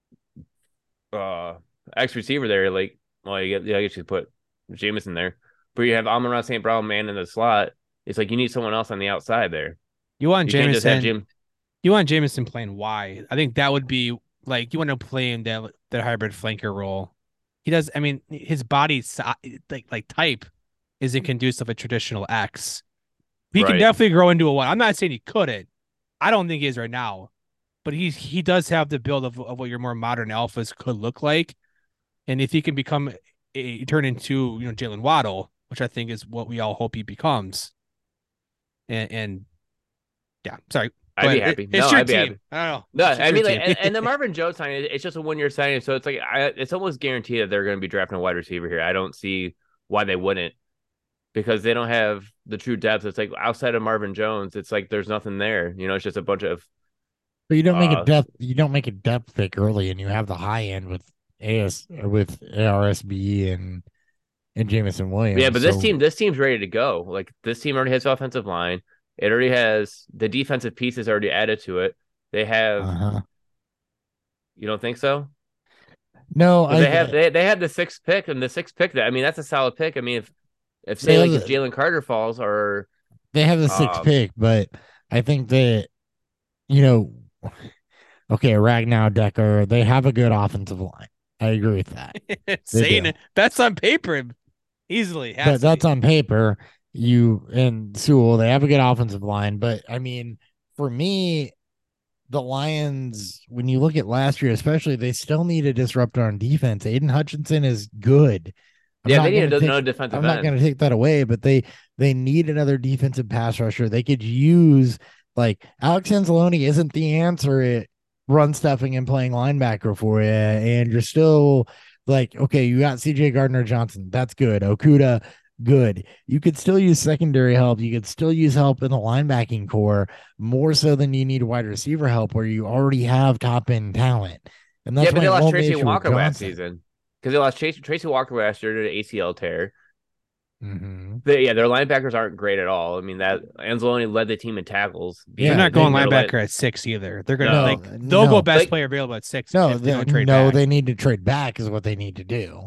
uh X receiver there. Like, well, you get yeah, I guess you put Jameson there, but you have Amon-Ra Saint Brown man in the slot. It's like you need someone else on the outside there. You want You can't just have Jameson? Jim. You want Jameson playing wide. I think that would be like you want to play him that that hybrid flanker role. He does. I mean, his body si- like like type isn't conducive of a traditional X. He can Right. definitely grow into a one. I'm not saying he couldn't. I don't think he is right now, but he's he does have the build of, of what your more modern alphas could look like. And if he can become a, turn into you know Jalen Waddle, which I think is what we all hope he becomes. And, and yeah, sorry. I'd Go be ahead. happy. It- No, it's your I'd be team. happy. I don't know. No, It's I your mean, like, team. and, and the Marvin Jones signing, it's just a one year signing, so it's like I, it's almost guaranteed that they're going to be drafting a wide receiver here. I don't see why they wouldn't, because they don't have the true depth. It's like outside of Marvin Jones, it's like there's nothing there. You know, it's just a bunch of. But you don't make Uh, a depth. You don't make a depth pick early, and you have the high end with A S or with A R S B and and Jameson Williams. Yeah, but this so- team, this team's ready to go. Like this team already has offensive line. It already has the defensive pieces already added to it. They have. Uh-huh. You don't think so? No, But I they have they they have the sixth pick, and the sixth pick. That I mean, that's a solid pick. I mean, if if say They like have if the- Jalen Carter falls or they have the sixth um, pick, but I think that you know, okay, Ragnow, Decker, they have a good offensive line. I agree with that. Saying do. it. That's on paper easily. Has But to that's be. on paper. You and Sewell, they have a good offensive line, but I mean, for me, the Lions, when you look at last year, especially, they still need a disruptor on defense. Aiden Hutchinson is good. I'm yeah, not they need gonna another take- defensive I'm not end. going to take that away, but they they need another defensive pass rusher. They could use like Alex Anzalone isn't the answer at run stuffing and playing linebacker for you, and you're still like, okay, you got C J Gardner Johnson, that's good. Okuda, good. You could still use secondary help. You could still use help in the linebacking core more so than you need wide receiver help, where you already have top end talent. And that's Yeah, but they my lost only Tracy issue with Walker last Johnson. season because they lost Tracy, Tracy Walker last year to the A C L tear. Mhm. They, yeah, their linebackers aren't great at all. I mean, that Anzalone led the team in tackles. Yeah, They're not they- going They're linebacker like- at six either. They're gonna No, like they'll no. go best Like- player available at six. No, if they they, don't trade no, back. they need to trade back is what they need to do.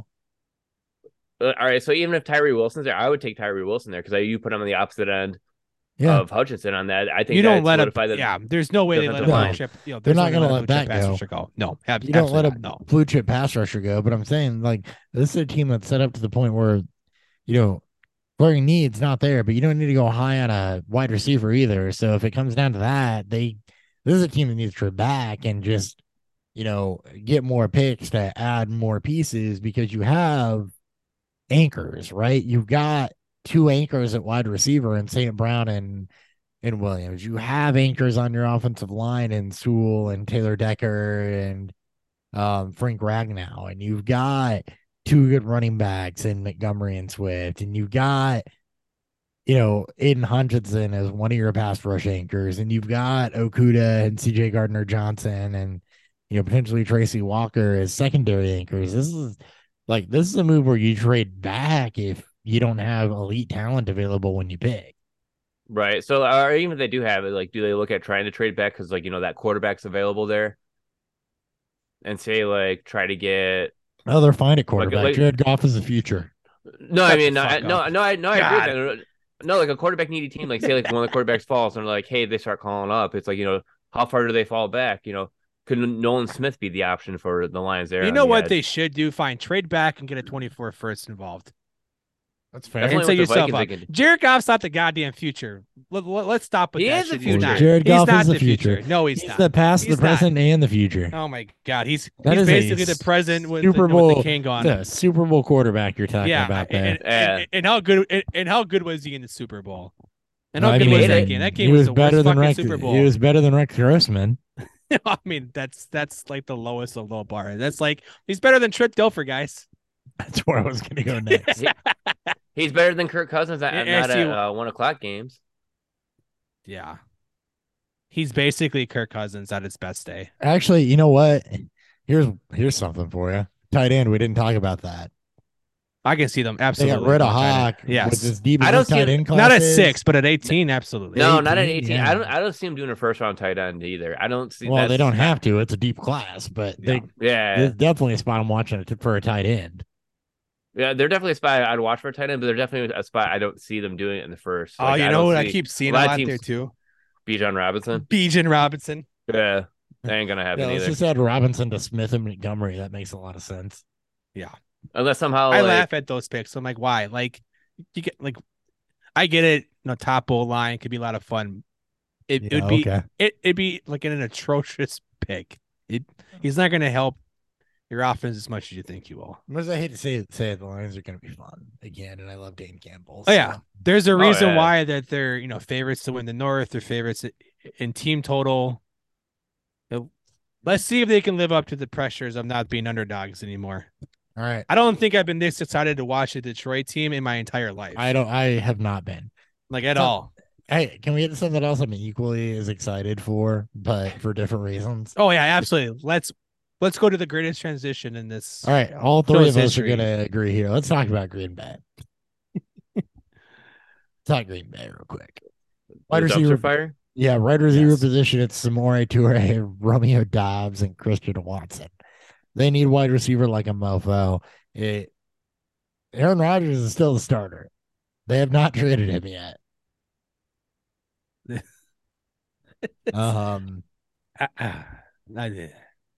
Uh, all right, so even if Tyree Wilson's there, I would take Tyree Wilson there because you put him on the opposite end Yeah, of Hutchinson on that. I think you don't that'd let him. solidify the- Yeah, there's no way they let a defensive blue line. chip. You know, They're there's not no way gonna they let a blue chip that pass go. rusher go. No, ab- you don't let absolutely a not. No. blue chip pass rusher go, but I'm saying like this is a team that's set up to the point where you know where needs not there, but you don't need to go high on a wide receiver either. So if it comes down to that, they this is a team that needs to trade back and just you know get more picks to add more pieces because you have anchors, right? You've got two anchors at wide receiver in Saint Brown and and Williams. You have anchors on your offensive line in Sewell and Taylor Decker and um, Frank Ragnow, and you've got two good running backs in Montgomery and Swift, and you've got you know Aiden Hutchinson as one of your pass rush anchors, and you've got Okuda and C J Gardner Johnson, and you know potentially Tracy Walker as secondary anchors. This is like this is a move where you trade back if you don't have elite talent available when you pick. Right. So, or even if they do have it, like, do they look at trying to trade back because, like, you know, that quarterback's available there, and say, like, try to get? Oh, they're fine at quarterback. like- Jared Goff is the future. No, I Shut mean, the no, I, fuck no, up. no, I, no, I agree. God. With that. No, like a quarterback needy team, like say, like one of the quarterbacks falls, and like, hey, they start calling up. It's like, you know, how far do they fall back? You know, could Nolan Smith be the option for the Lions there? You on know the what edge? they should do? Find trade back and get a twenty-four first involved. That's fair. Definitely And set with the yourself Vikings, up. they can- Jared Goff's not the goddamn future. Let, let, let's stop with He that is the shit. He's future. not. Jared He's Goff not is the future. No, he's, He's not. the past, He's the present, and the future. Oh my god, he's That he's is a basically the president with Super the, Bowl, with the king on him. the Super Bowl quarterback you're talking Yeah, about there. and, and, and, and how good and, and how good was he in the Super Bowl? And No, how I good mean, was that it. game? That he game was, was the better worst than fucking Rex. Super Bowl. He was better than Rex Grossman. I mean, that's that's like the lowest of low bar. That's like he's better than Trent Dilfer, guys. That's where I was going to go next. He- he's better than Kirk Cousins at, Yeah, not see- at uh, one o'clock games. Yeah, he's basically Kirk Cousins at his best day. Actually, you know what? Here's here's something for you. Tight end. We didn't talk about that. I can see them They absolutely. got rid of going tight end. Hawk. Yes, With as deep I as don't this tight see- end class not at is. six, but at eighteen, absolutely. No, not at eighteen, eighteen. yeah. I don't. I don't see him doing a first round tight end either. I don't see. Well, they that's- don't have to. It's a deep class, but they Yeah, there's definitely a spot I'm watching it for a tight end. yeah. They're definitely a spot I'd watch for a tight end, but they're definitely a spot I don't see them doing it in the first. Oh, Like, you I know don't what I see keep seeing a a lot lot of there teams- too? Bijan Robinson. Bijan Robinson. Yeah, that ain't gonna happen Yeah, let's either. just add Robinson to Smith and Montgomery. That makes a lot of sense. Unless somehow I like, laugh at those picks. I'm like, why? Like, you get like, I get it. You know, top O line could be a lot of fun. It Yeah, it'd be okay. it it'd be like an atrocious pick. It he's not going to help your offense as much as you think he will. As I hate to say it, say it, the Lions are going to be fun again, and I love Dane Campbell. Oh yeah, there's a reason yeah. why that they're you know favorites to win the North. They're favorites in team total. Let's see if they can live up to the pressures of not being underdogs anymore. All right. I don't think I've been this excited to watch a Detroit team in my entire life. I don't. I have not been. like at So- all. Hey, can we get to something else I'm equally as excited for, but for different reasons? Oh yeah, absolutely. Let's let's go to the greatest transition in this. All right, all three Show's of us history. are going to agree here. Let's talk about Green Bay. Talk Green Bay real quick. Wide the receiver dumpster fire. Yeah, wide receiver Yes. position. It's Samori Toure, Romeo Dobbs, and Christian Watson. They need wide receiver like a mofo. It, Aaron Rodgers is still the starter. They have not traded him yet. um, Ah, ah, I did.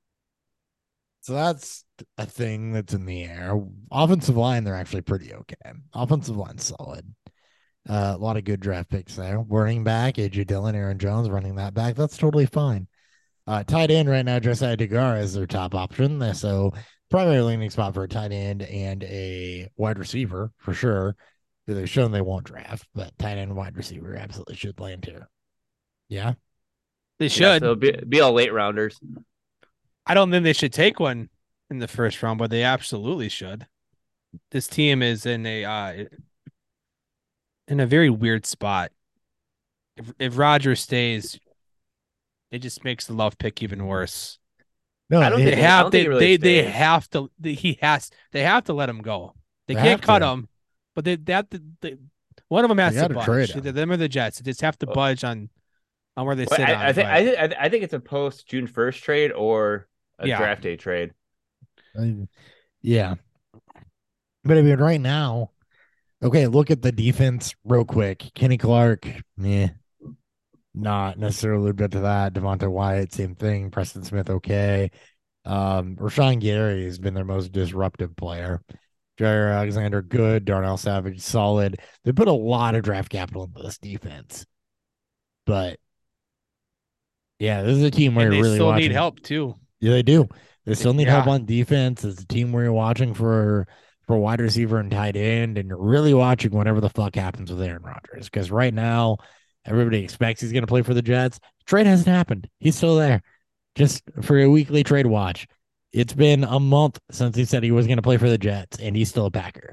so that's a thing that's in the air. Offensive line, they're actually pretty okay. Offensive line solid. Uh, a lot of good draft picks there. Running back, A J Dillon, Aaron Jones, running that back. That's totally fine. Uh, tight end right now, Josiah DeGara is their top option. So primary landing spot for a tight end and a wide receiver for sure. They've shown they won't draft, but tight end, wide receiver absolutely should land here. Yeah. They Yeah, should. so be, be all late rounders. I don't think they should take one in the first round, but they absolutely should. This team is in a uh, in a very weird spot. If if Rodgers stays, it just makes the love pick even worse. No, I don't it- They think- have don't they think he really they, they stays. have to they, he has they have to let him go. They, They can't have cut to. him, but they that they, one of them has They to gotta budge. trade him. Either them or the Jets. They just have to Oh. budge on on where they Well, sit on. I, I think but- I, thi- I, thi- I think it's a post June first trade or a Yeah. draft day trade. I- yeah. But I mean, right now, okay, look at the defense real quick. Kenny Clark, meh. Not necessarily good to that. Devonta Wyatt, same thing. Preston Smith, okay. Um, Rashawn Gary has been their most disruptive player. Jair Alexander, good. Darnell Savage, solid. They put a lot of draft capital into this defense. But yeah, this is a team where and you're they really still watching. need help too. Yeah, they do. They still need help Yeah. on defense. It's a team where you're watching for for wide receiver and tight end, and you're really watching whatever the fuck happens with Aaron Rodgers. Because right now, everybody expects he's going to play for the Jets. Trade hasn't happened. He's still there, just for a weekly trade watch. It's been a month since he said he was going to play for the Jets, and he's still a Packer.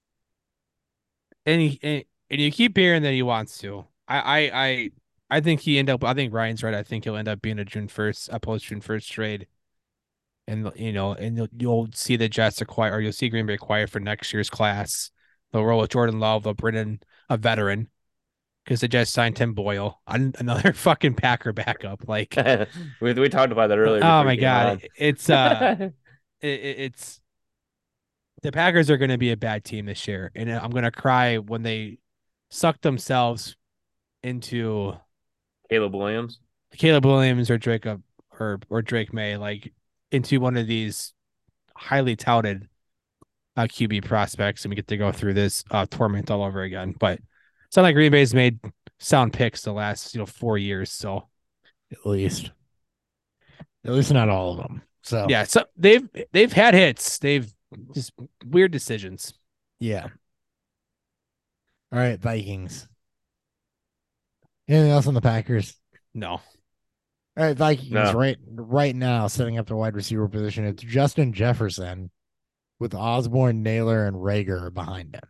And he and, and you keep hearing that he wants to. I I I, I think he end up. I think Ryan's right. I think he'll end up being a June first, a post June first trade. And you know, and you'll, you'll see the Jets acquire, or you'll see Green Bay acquire for next year's class. They'll roll with Jordan Love. They'll bring in a veteran because they just signed Tim Boyle, an- another fucking Packer backup. Like, we we talked about that earlier. oh before my you came god, it's uh, it, it- it's the Packers are going to be a bad team this year, and I'm going to cry when they suck themselves into Caleb Williams. Caleb Williams or Drake uh, or or Drake May, like into one of these highly touted uh, Q B prospects, and we get to go through this uh, torment all over again. But it's not like Green Bay's made sound picks the last you know four years. So At least, at least not all of them. So yeah, so they've they've had hits. They've just weird decisions. yeah. All right, Vikings. Anything else on the Packers? No, All right, Vikings. No. Right, right now, setting up the wide receiver position. It's Justin Jefferson with Osborne, Naylor, and Rager behind him.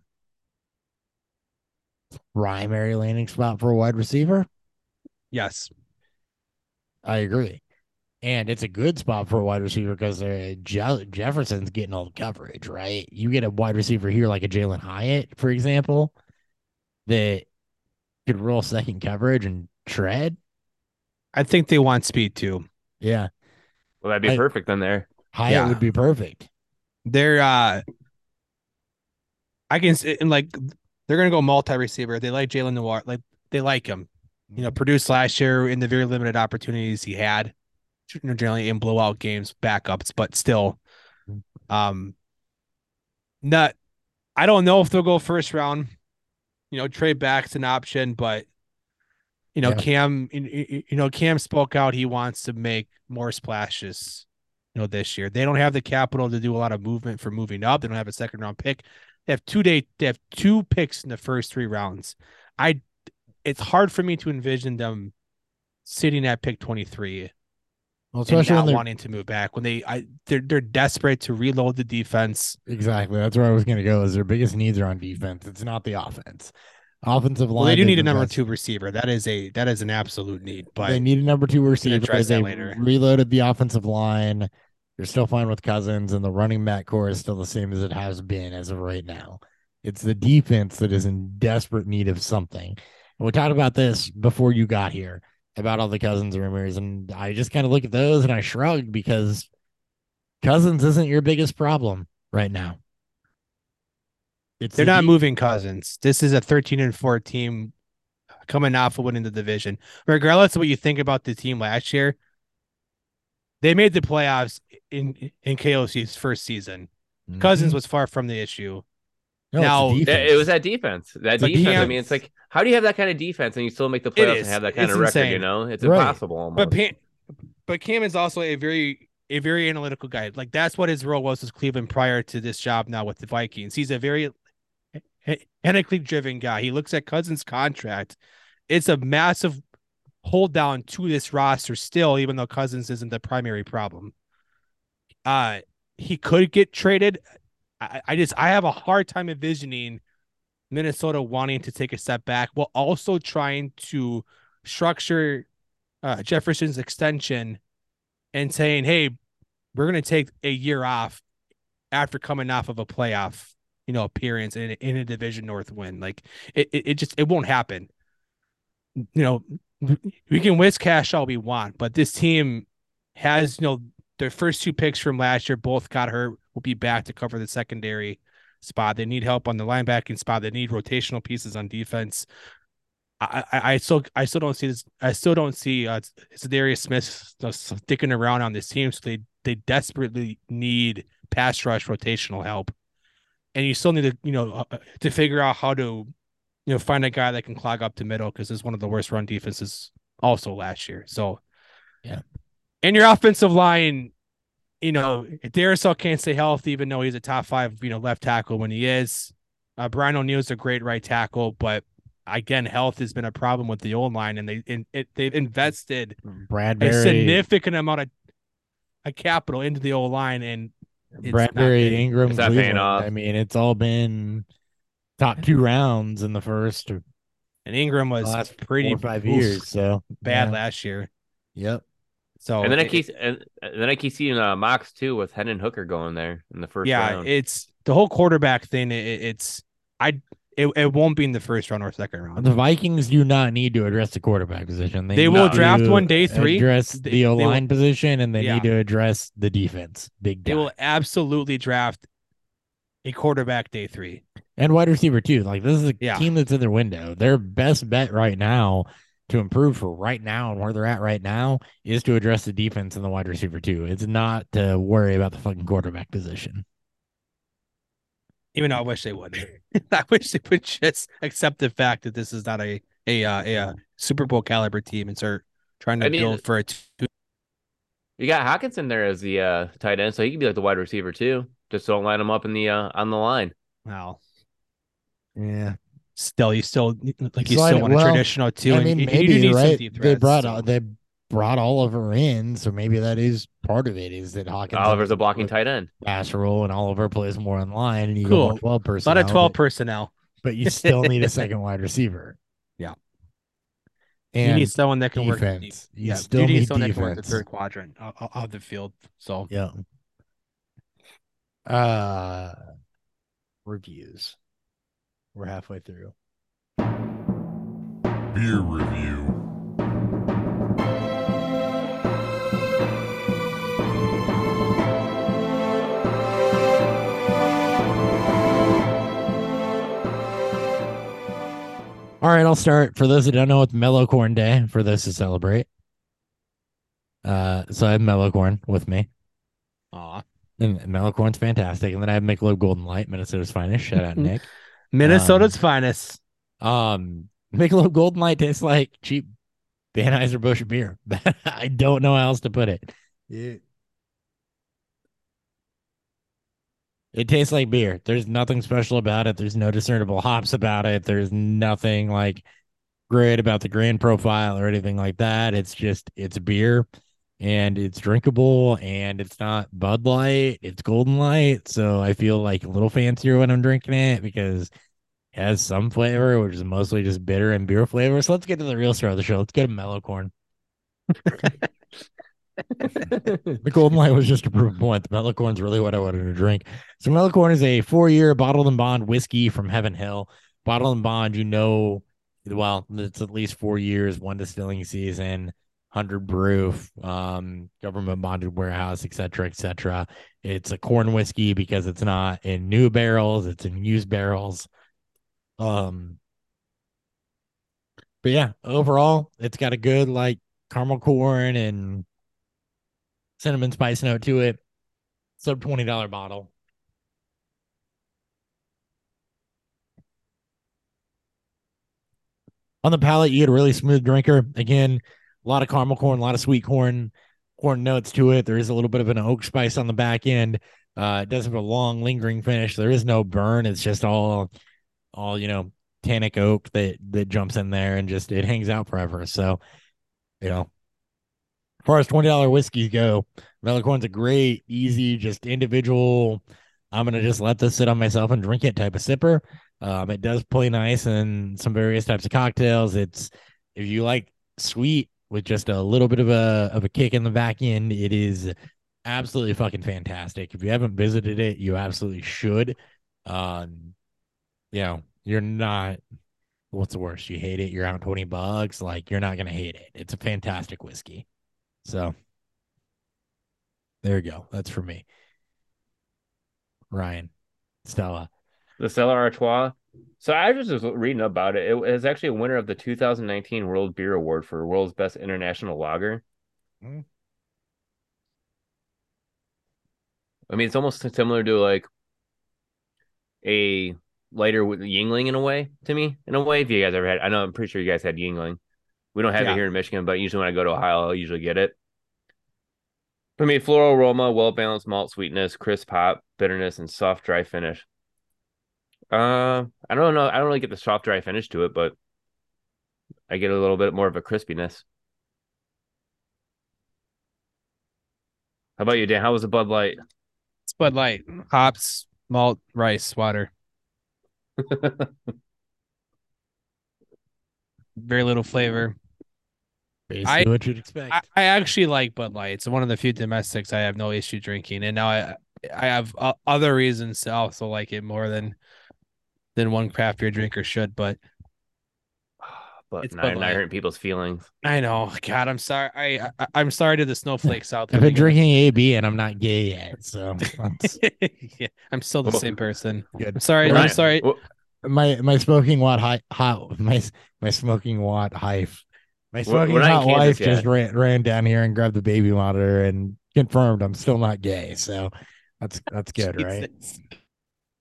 Primary landing spot for a wide receiver. yes, I agree. And it's a good spot for a wide receiver because uh, Je- Jefferson's getting all the coverage, right? You get a wide receiver here like a Jalen Hyatt, for example, that could roll second coverage and tread. I think they want speed too. Yeah. Well, that'd be I- perfect then there. Hyatt Yeah. would be perfect. They're uh, I can s- and like they're gonna go multi receiver. They like Jalen Noir, like they like him. You know, produced last year in the very limited opportunities he had. You know, generally in blowout games, backups, but still, um, not. I don't know if they'll go first round. You know, trade back's an option, but you know, Yeah. Cam, you you know, Cam spoke out. He wants to make more splashes. You know, this year they don't have the capital to do a lot of movement for moving up. They don't have a second round pick. They have two day. They have two picks in the first three rounds. I. It's hard for me to envision them sitting at pick twenty-three. Well, And especially when not they're wanting to move back when they I they're they're desperate to reload the defense. exactly. That's where I was going to go. Is their biggest needs are on defense. It's not the offense. Offensive line. Well, they do they've need a number invested- two receiver. That is a that is an absolute need. But they need a number two receiver. address that They later. reloaded the offensive line. They're still fine with Cousins, and the running back core is still the same as it has been as of right now. It's the defense that is in desperate need of something. And we talked about this before you got here about all the Cousins rumors, and I just kind of look at those and I shrug because Cousins isn't your biggest problem right now. It's they're the not de- moving Cousins. This is a thirteen and four team coming off of winning the division. Regardless of what you think about the team last year, they made the playoffs in in K O C's first season. Mhm. Cousins was far from the issue. No, it's the now- Yeah, defense. it was that defense. That It's a defense. I defense. mean, it's like, how do you have that kind of defense and you still make the It playoffs is. and have that kind It's of record? insane. You know, it's Right. impossible almost. But Pam, but Cam is also a very a very analytical guy. Like that's what his role was with Cleveland prior to this job now with the Vikings. He's a very analytically driven guy. He looks at Cousins' contract. It's a massive hold down to this roster still, even though Cousins isn't the primary problem. Uh he could get traded. I, I just I have a hard time envisioning Minnesota wanting to take a step back while also trying to structure uh, Jefferson's extension and saying, hey, we're going to take a year off after coming off of a playoff, you know, appearance in, in a division North win. Like it, it, it just, it won't happen. You know, we can whisk cash all we want, but this team has, you know, their first two picks from last year both got hurt. Will be back to cover the secondary spot. They need help on the linebacking spot. They need rotational pieces on defense. I, I, I still I still don't see this. I still don't see uh, Darius Smith sticking around on this team. So they they desperately need pass rush rotational help, and you still need to you know uh, to figure out how to you know find a guy that can clog up the middle because it's one of the worst run defenses also last year. So Yeah. and your offensive line. You know, Darisaw can't stay healthy, even though he's a top five, you know, left tackle when he is. Uh, Brian O'Neill's a great right tackle, but again, health has been a problem with the old line, and they in, it, they've invested Bradbury, a significant amount of, of capital into the old line, and it's not Bradbury, paying. Ingram, It's not paying Cleveland. off. I mean, it's all been top two rounds in the first or And Ingram was last pretty four or five oof, years. So bad yeah. last year. Yep. So and then I it- keep and, and then I keep seeing uh, mocks too with Hendon Hooker going there in the first yeah, round. it's the whole quarterback thing. It, it's I it, it won't be in the first round or second round. The Vikings do not need to address the quarterback position. They need will to draft one day three. Address They- the they O will- line position, and they Yeah. need to address the defense. Big They time. will absolutely draft a quarterback day three. And wide receiver too. Like this is a Yeah. team that's in their window. Their best bet right now to improve for right now and where they're at right now is to address the defense and the wide receiver too. It's not to worry about the fucking quarterback position. Even though I wish they would. I wish they would just accept the fact that this is not a a uh, a, uh Super Bowl caliber team and start trying to I mean, build for a two. you got Hawkinson there as the uh, tight end, so he can be like the wide receiver too. Just don't line him up in the uh, on the line. Wow. Yeah. Still, you still like you Slide still it- want a well, traditional two. I and mean, you, you maybe do need some right. deep They threats, brought so. they brought Oliver in, so maybe that is part of it. Is that Hawkins Oliver's a blocking tight end. pass role, and Oliver plays more in line, and you Cool. go more twelve A lot personnel. of twelve but, personnel. but you still need a second wide receiver. Yeah. And you need someone that can work the deep. defense. You Yeah, still you need need someone that can work the defense. third quadrant of, of the field. So Yeah. Uh, reviews. We're halfway through. Beer review. All right, I'll start. For those that don't know, it's Mellow Corn Day for those to celebrate. Uh, so I have Mellow Corn with me. Aw. And Mellow Corn's fantastic. And then I have Michelob Golden Light, Minnesota's finest. Shout out, Nick. Minnesota's Um, finest. Um, Michelob Golden Light tastes like cheap Anheuser-Busch beer. I don't know how else to put it. It, it tastes like beer. There's nothing special about it. There's no discernible hops about it. There's nothing like great about the grain profile or anything like that. It's just it's beer and it's drinkable and it's not Bud Light. It's Golden Light. So I feel like a little fancier when I'm drinking it because has some flavor, which is mostly just bitter and beer flavor. So let's get to the real star of the show. Let's get a Mellow Corn. The Golden Light was just to prove a point. The Mellow Corn's really what I wanted to drink. So Mellow Corn is a four-year bottled and bond whiskey from Heaven Hill. Bottled and bond, you know, well, it's at least four years, one distilling season, one hundred proof, um, government bonded warehouse, et cetera, et cetera. It's a corn whiskey because it's not in new barrels, it's in used barrels. Um, but yeah, overall, it's got a good like caramel corn and cinnamon spice note to it. Sub twenty dollar bottle. On the palate, you get a really smooth drinker. Again, a lot of caramel corn, a lot of sweet corn, corn notes to it. There is a little bit of an oak spice on the back end. Uh, it does have a long, lingering finish. There is no burn. It's just all, all you know, tannic oak that that jumps in there and just it hangs out forever. So, you know, as far as twenty dollar whiskeys go, Mellow Corn's a great, easy, just individual. I'm gonna just let this sit on myself and drink it type of sipper. Um, it does play nice in some various types of cocktails. It's if you like sweet with just a little bit of a of a kick in the back end, it is absolutely fucking fantastic. If you haven't visited it, you absolutely should. Um, you know, you're not. What's the worst? You hate it. You're out twenty bucks. Like you're not gonna hate it. It's a fantastic whiskey. So there you go. That's for me. Ryan, Stella. The Stella Artois. So I was just reading about it. It was actually a winner of the two thousand nineteen World Beer Award for World's Best International Lager. Hmm. I mean, it's almost similar to like a lighter with Yingling in a way to me, in a way. If you guys ever had, I know I'm pretty sure you guys had Yingling. We don't have Yeah. it here in Michigan, but usually when I go to Ohio, I'll usually get it. For me, floral aroma, well balanced malt sweetness, crisp hop, bitterness, and soft dry finish. Uh, I don't know. I don't really get the soft dry finish to it, but I get a little bit more of a crispiness. How about you, Dan? How was the Bud Light? It's Bud Light, hops, malt, rice, water. Very little flavor. Basically I- what you'd expect. I, I actually like Bud Light. It's one of the few domestics I have no issue drinking, and now I I have uh, other reasons to also like it more than than one craft beer drinker should. But But It's not, Bud not Light. hurting people's feelings. I know, God, I'm sorry. I, I I'm sorry to the snowflakes out there. I've been that get- drinking A B and I'm not gay yet, so that's yeah, I'm still the Well, same person. good. I'm sorry. Well, I'm sorry. Well, My my smoking hot high hot my my smoking hot hive. My We're- smoking we're not in hot Kansas wife yet. just ran ran down here and grabbed the baby monitor and confirmed I'm still not gay. So that's that's good, right? Jesus.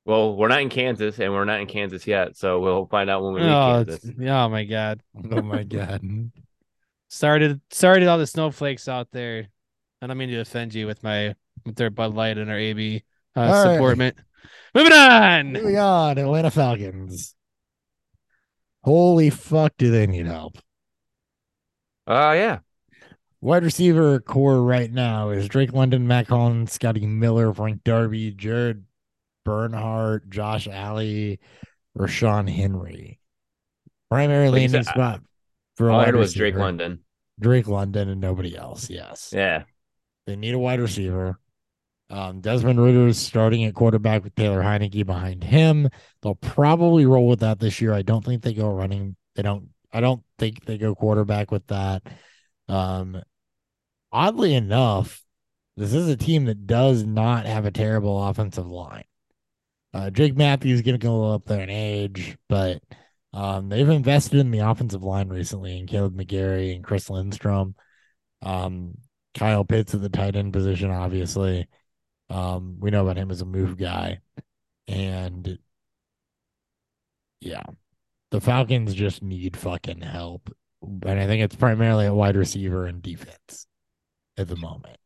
Well, we're not in Kansas, and we're not in Kansas yet, so we'll find out when we leave Oh, Kansas. it's- oh my God. Oh my god. Started started all the snowflakes out there. I don't mean to offend you with my with their Bud Light and our A B uh, All right. support. Right. Moving on. Moving on, Atlanta Falcons. Holy fuck, do they need help? Oh, uh, yeah. Wide receiver core right now is Drake London, Matt Collins, Scotty Miller, Frank Darby, Jared Bernhardt, Josh Alley, Rashawn Henry. Primary Like you landing said, spot for a all I wide heard was receiver. Drake London. Drake London and nobody else. Yes. Yeah. They need a wide receiver. Um, Desmond Ridder is starting at quarterback with Taylor Heineke behind him. They'll probably roll with that this year. I don't think they go running. They don't. I don't think they go quarterback with that. Um, oddly enough, this is a team that does not have a terrible offensive line. Uh, Jake Matthews is going to go up there in age, but um, they've invested in the offensive line recently in Caleb McGarry and Chris Lindstrom. Um, Kyle Pitts at the tight end position, obviously. Um, we know about him as a move guy. And yeah, the Falcons just need fucking help. And I think it's primarily a wide receiver and defense at the moment.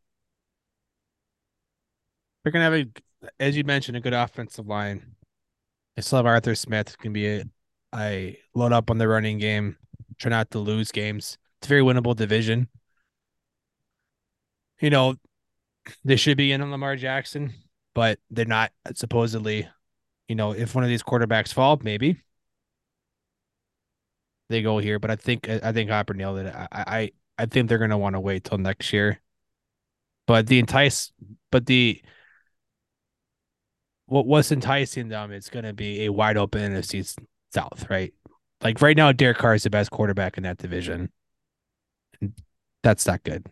They're gonna have a, as you mentioned, a good offensive line. I still have Arthur Smith can be a, I load up on the running game, try not to lose games. It's a very winnable division. You know, they should be in on Lamar Jackson, but they're not supposedly. You know, if one of these quarterbacks fall, maybe they go here. But I think I think Hopper nailed it. I I, I think they're gonna want to wait till next year. But the entice, but the what what's enticing them is going to be a wide open N F C South, right? Like right now, Derek Carr is the best quarterback in that division. That's not good.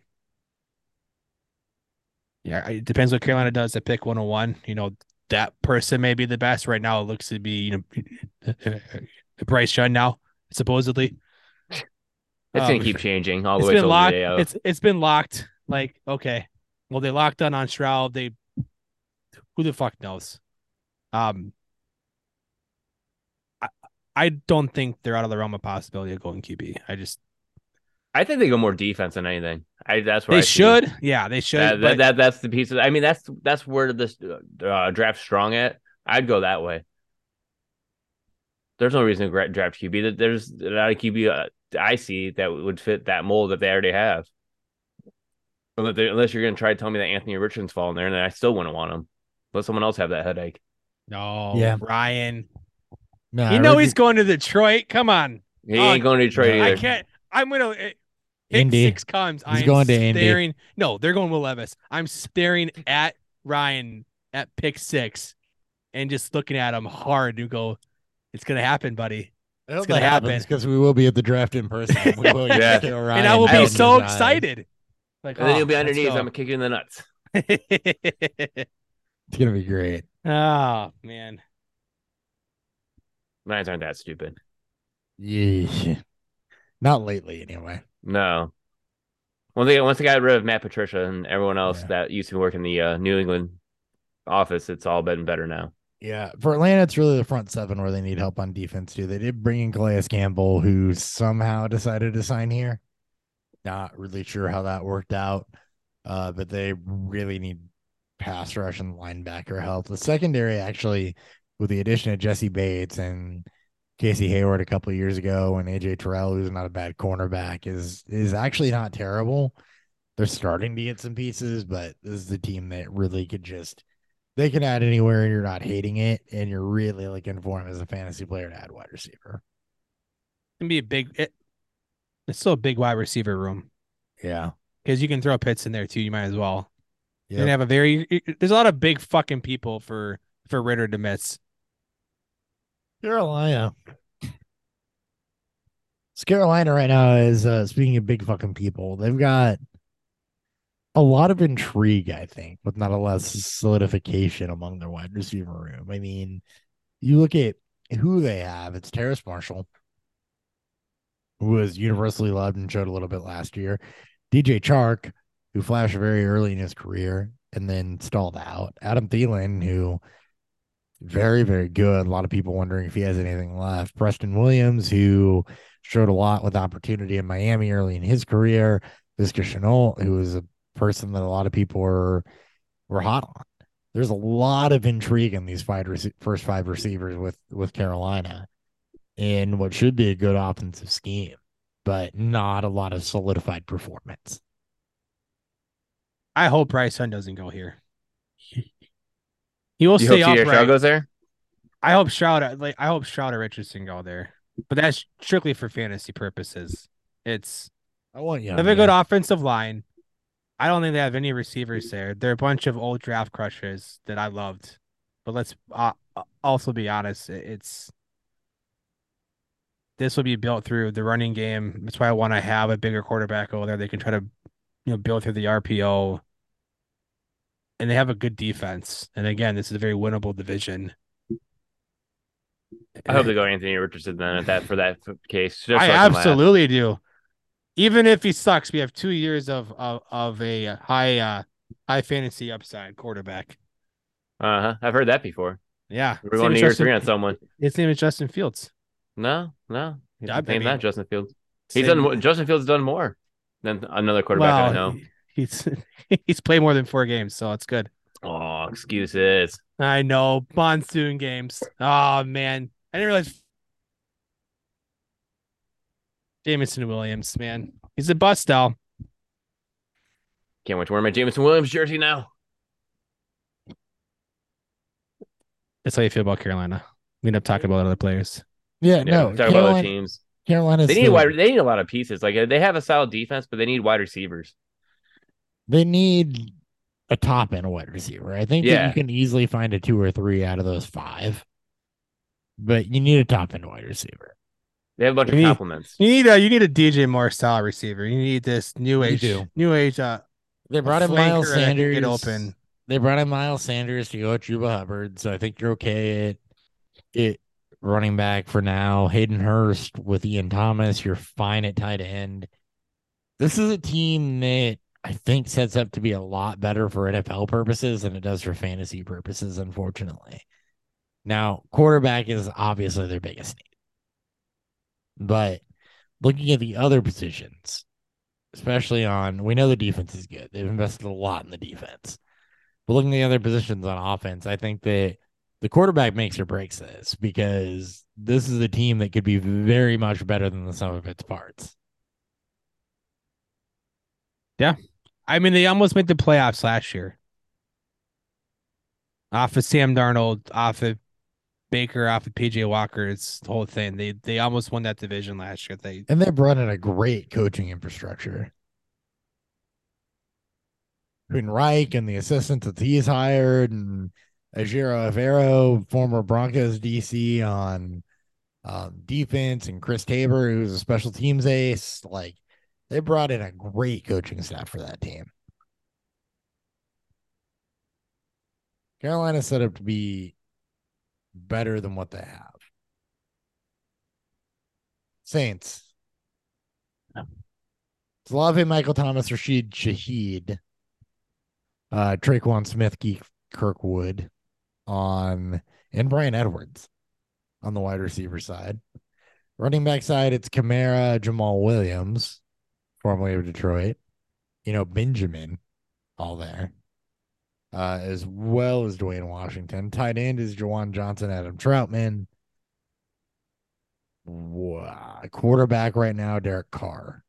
Yeah, it depends what Carolina does at pick one oh one. You know, that person may be the best. Right now, it looks to be, you know, Bryce Young now, supposedly. It's um, going to keep changing all the it's way been till locked. the day of. It's It's been locked. Like, okay. Well, they locked on on Stroud. They, who the fuck knows? Um, I, I don't think they're out of the realm of possibility of going Q B. I just I think they go more defense than anything. I that's where they I should. See. Yeah, they should. That, but... that, that that's the piece. Of, I mean, that's that's where this uh, draft strong at. I'd go that way. There's no reason to draft Q B. There's not a Q B uh, I see that would fit that mold that they already have. Unless you're going to try to tell me that Anthony Richardson's falling there, and I still wouldn't want him. Let someone else have that headache. No, yeah. Ryan. No, you know he's going to Detroit. Come on. He oh, ain't going to Detroit no, either. I can't. I'm going to. Indy. Six comes. He's I'm going to staring. Indy. No, they're going Will Levis. I'm staring at Ryan at pick six and just looking at him hard to go, it's going to happen, buddy. It's going to happen because we will be at the draft in person. We will yeah. And I will be so excited. Like, and then oh, you'll be underneath. I'm going to kick you in the nuts. It's going to be great. Oh, man. Lions aren't that stupid. Yeah. Not lately, anyway. No. Well, they once they got rid of Matt Patricia and everyone else yeah. that used to work in the uh, New England office, it's all been better now. Yeah, for Atlanta, it's really the front seven where they need help on defense too. They did bring in Calais Campbell, who somehow decided to sign here. Not really sure how that worked out, uh, but they really need pass rush and linebacker help. The secondary, actually, with the addition of Jesse Bates and Casey Hayward a couple of years ago, and A J Terrell, who's not a bad cornerback, is is actually not terrible. They're starting to get some pieces, but this is the team that really could just they can add anywhere, and you're not hating it, and you're really looking for him as a fantasy player to add wide receiver. It can be a big. It, it's still a big wide receiver room. Yeah, because you can throw Pitts in there too. You might as well. Yep. You're gonna have a very. There's a lot of big fucking people for for Ridder to miss. Carolina. Carolina right now is uh, speaking of big fucking people. They've got a lot of intrigue, I think, but not a lot of solidification among their wide receiver room. I mean, you look at who they have. It's Terrace Marshall, who was universally loved and showed a little bit last year. D J Chark, who flashed very early in his career and then stalled out. Adam Thielen, who very, very good. A lot of people wondering if he has anything left. Preston Williams, who showed a lot with opportunity in Miami early in his career. Visca Chenault, who was a person that a lot of people were were hot on. There's a lot of intrigue in these five rec- first five receivers with with Carolina in what should be a good offensive scheme, but not a lot of solidified performance. I hope Bryce Young doesn't go here. He will You stay hope C J Stroud upright. goes there? I hope Stroud, like I hope Stroud or Richardson go there, but that's strictly for fantasy purposes. It's I want you. they have a good offensive line. I don't think they have any receivers there. They're a bunch of old draft crushers that I loved, but let's uh, also be honest. It's this will be built through the running game. That's why I want to have a bigger quarterback over there. They can try to, you know, build through the R P O, and they have a good defense. And again, this is a very winnable division. I hope they go Anthony Richardson then at that for that case. Just I so I can laugh. absolutely do. Even if he sucks, we have two years of of, of a high uh high fantasy upside quarterback. Uh huh. I've heard that before. Yeah, We're going to year three on someone. His name is Justin Fields. No, no. He's I named mean, that Justin Fields. He's same- done. Justin Fields done more than another quarterback I know. Well, he's he's played more than four games, so it's good. Oh, excuses. I know monsoon games. Oh man, I didn't realize Jameson Williams. Man, he's a bust though. Can't wait to wear my Jameson Williams jersey now. That's how you feel about Carolina. We end up talking about other players. Yeah, Yeah, no. talk about other Carolina, teams. Carolina's They need still- wide. They need a lot of pieces. Like they have a solid defense, but they need wide receivers. they need a top end wide receiver. I think that Yeah. you can easily find a two or three out of those five, but you need a top end wide receiver. They have a bunch You of need- compliments. You need a you need a D J Moore style receiver. You need this new You age, do. new age. Uh, They brought in flanker Miles that can Sanders. get open. They brought in Miles Sanders to go at Chuba Hubbard, so I think you're okay at it running back for now. Hayden Hurst with Ian Thomas, you're fine at tight end. This is a team that I think sets up to be a lot better for N F L purposes than it does for fantasy purposes, unfortunately. Now, quarterback is obviously their biggest need. But looking at the other positions, especially on, we know the defense is good. They've invested a lot in the defense. But looking at the other positions on offense, I think that the quarterback makes or breaks this because this is a team that could be very much better than the sum of its parts. I mean, they almost made the playoffs last year. Off of Sam Darnold, off of Baker, off of P J Walker, it's the whole thing. They they almost won that division last year. They And they're running a great coaching infrastructure. Between Reich and the assistants that he's hired, and Ajiro Avero, former Broncos D C on um, defense, and Chris Tabor, who's a special teams ace. Like, they brought in a great coaching staff for that team. Carolina's set up to be better than what they have. Saints. Slave Michael Thomas, Rashid Shaheed, uh, Traquan Smith, Keith Kirkwood on, and Brian Edwards on the wide receiver side. Running back side, it's Kamara, Jamal Williams, formerly of Detroit, you know, Benjamin, all there, uh, as well as Dwayne Washington. Tight end is Jawan Johnson, Adam Troutman. Wow. Quarterback right now, Derek Carr,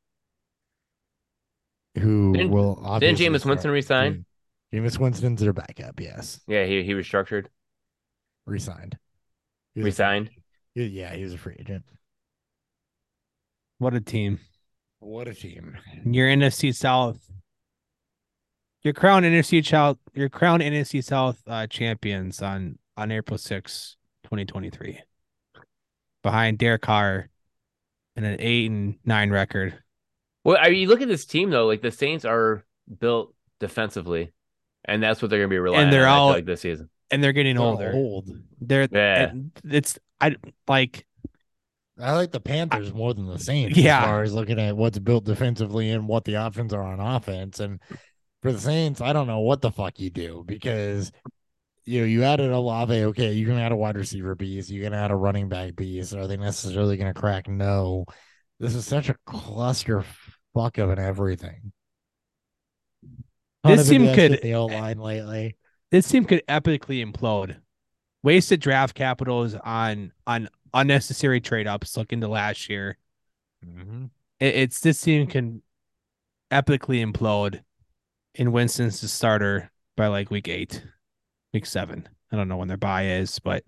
who Didn't- will obviously Jameis start. Winston resign? Jameis Winston's their backup, yes. Yeah, he he restructured, Resigned. He was a- resigned. he- yeah, he was a free agent. what a team. What a team. Your N F C South, your crown N F C South, your crown N F C South uh, champions on on April sixth, twenty twenty three. Behind Derek Carr and an eight and nine record. Well, I mean, you look at this team though. Like the Saints are built defensively, and that's what they're going to be relying And they're on I feel all- like this season. And they're getting They're older. old. They're Yeah. and it's I like I like the Panthers more than the Saints Yeah. as far as looking at what's built defensively and what the options are on offense. And for the Saints, I don't know what the fuck you do because you know, you added Olave. Okay, you can add a wide receiver piece. You can add a running back piece. Are they necessarily going to crack? No. This is such a cluster fuck of an everything. Ton This of team investment could in the O line lately. this team could epically implode. Wasted draft capitals on on unnecessary trade ups looking to last year. Mm-hmm. It, it's this team can epically implode in Winston's the starter by like week eight, week seven. I don't know when their bye is, but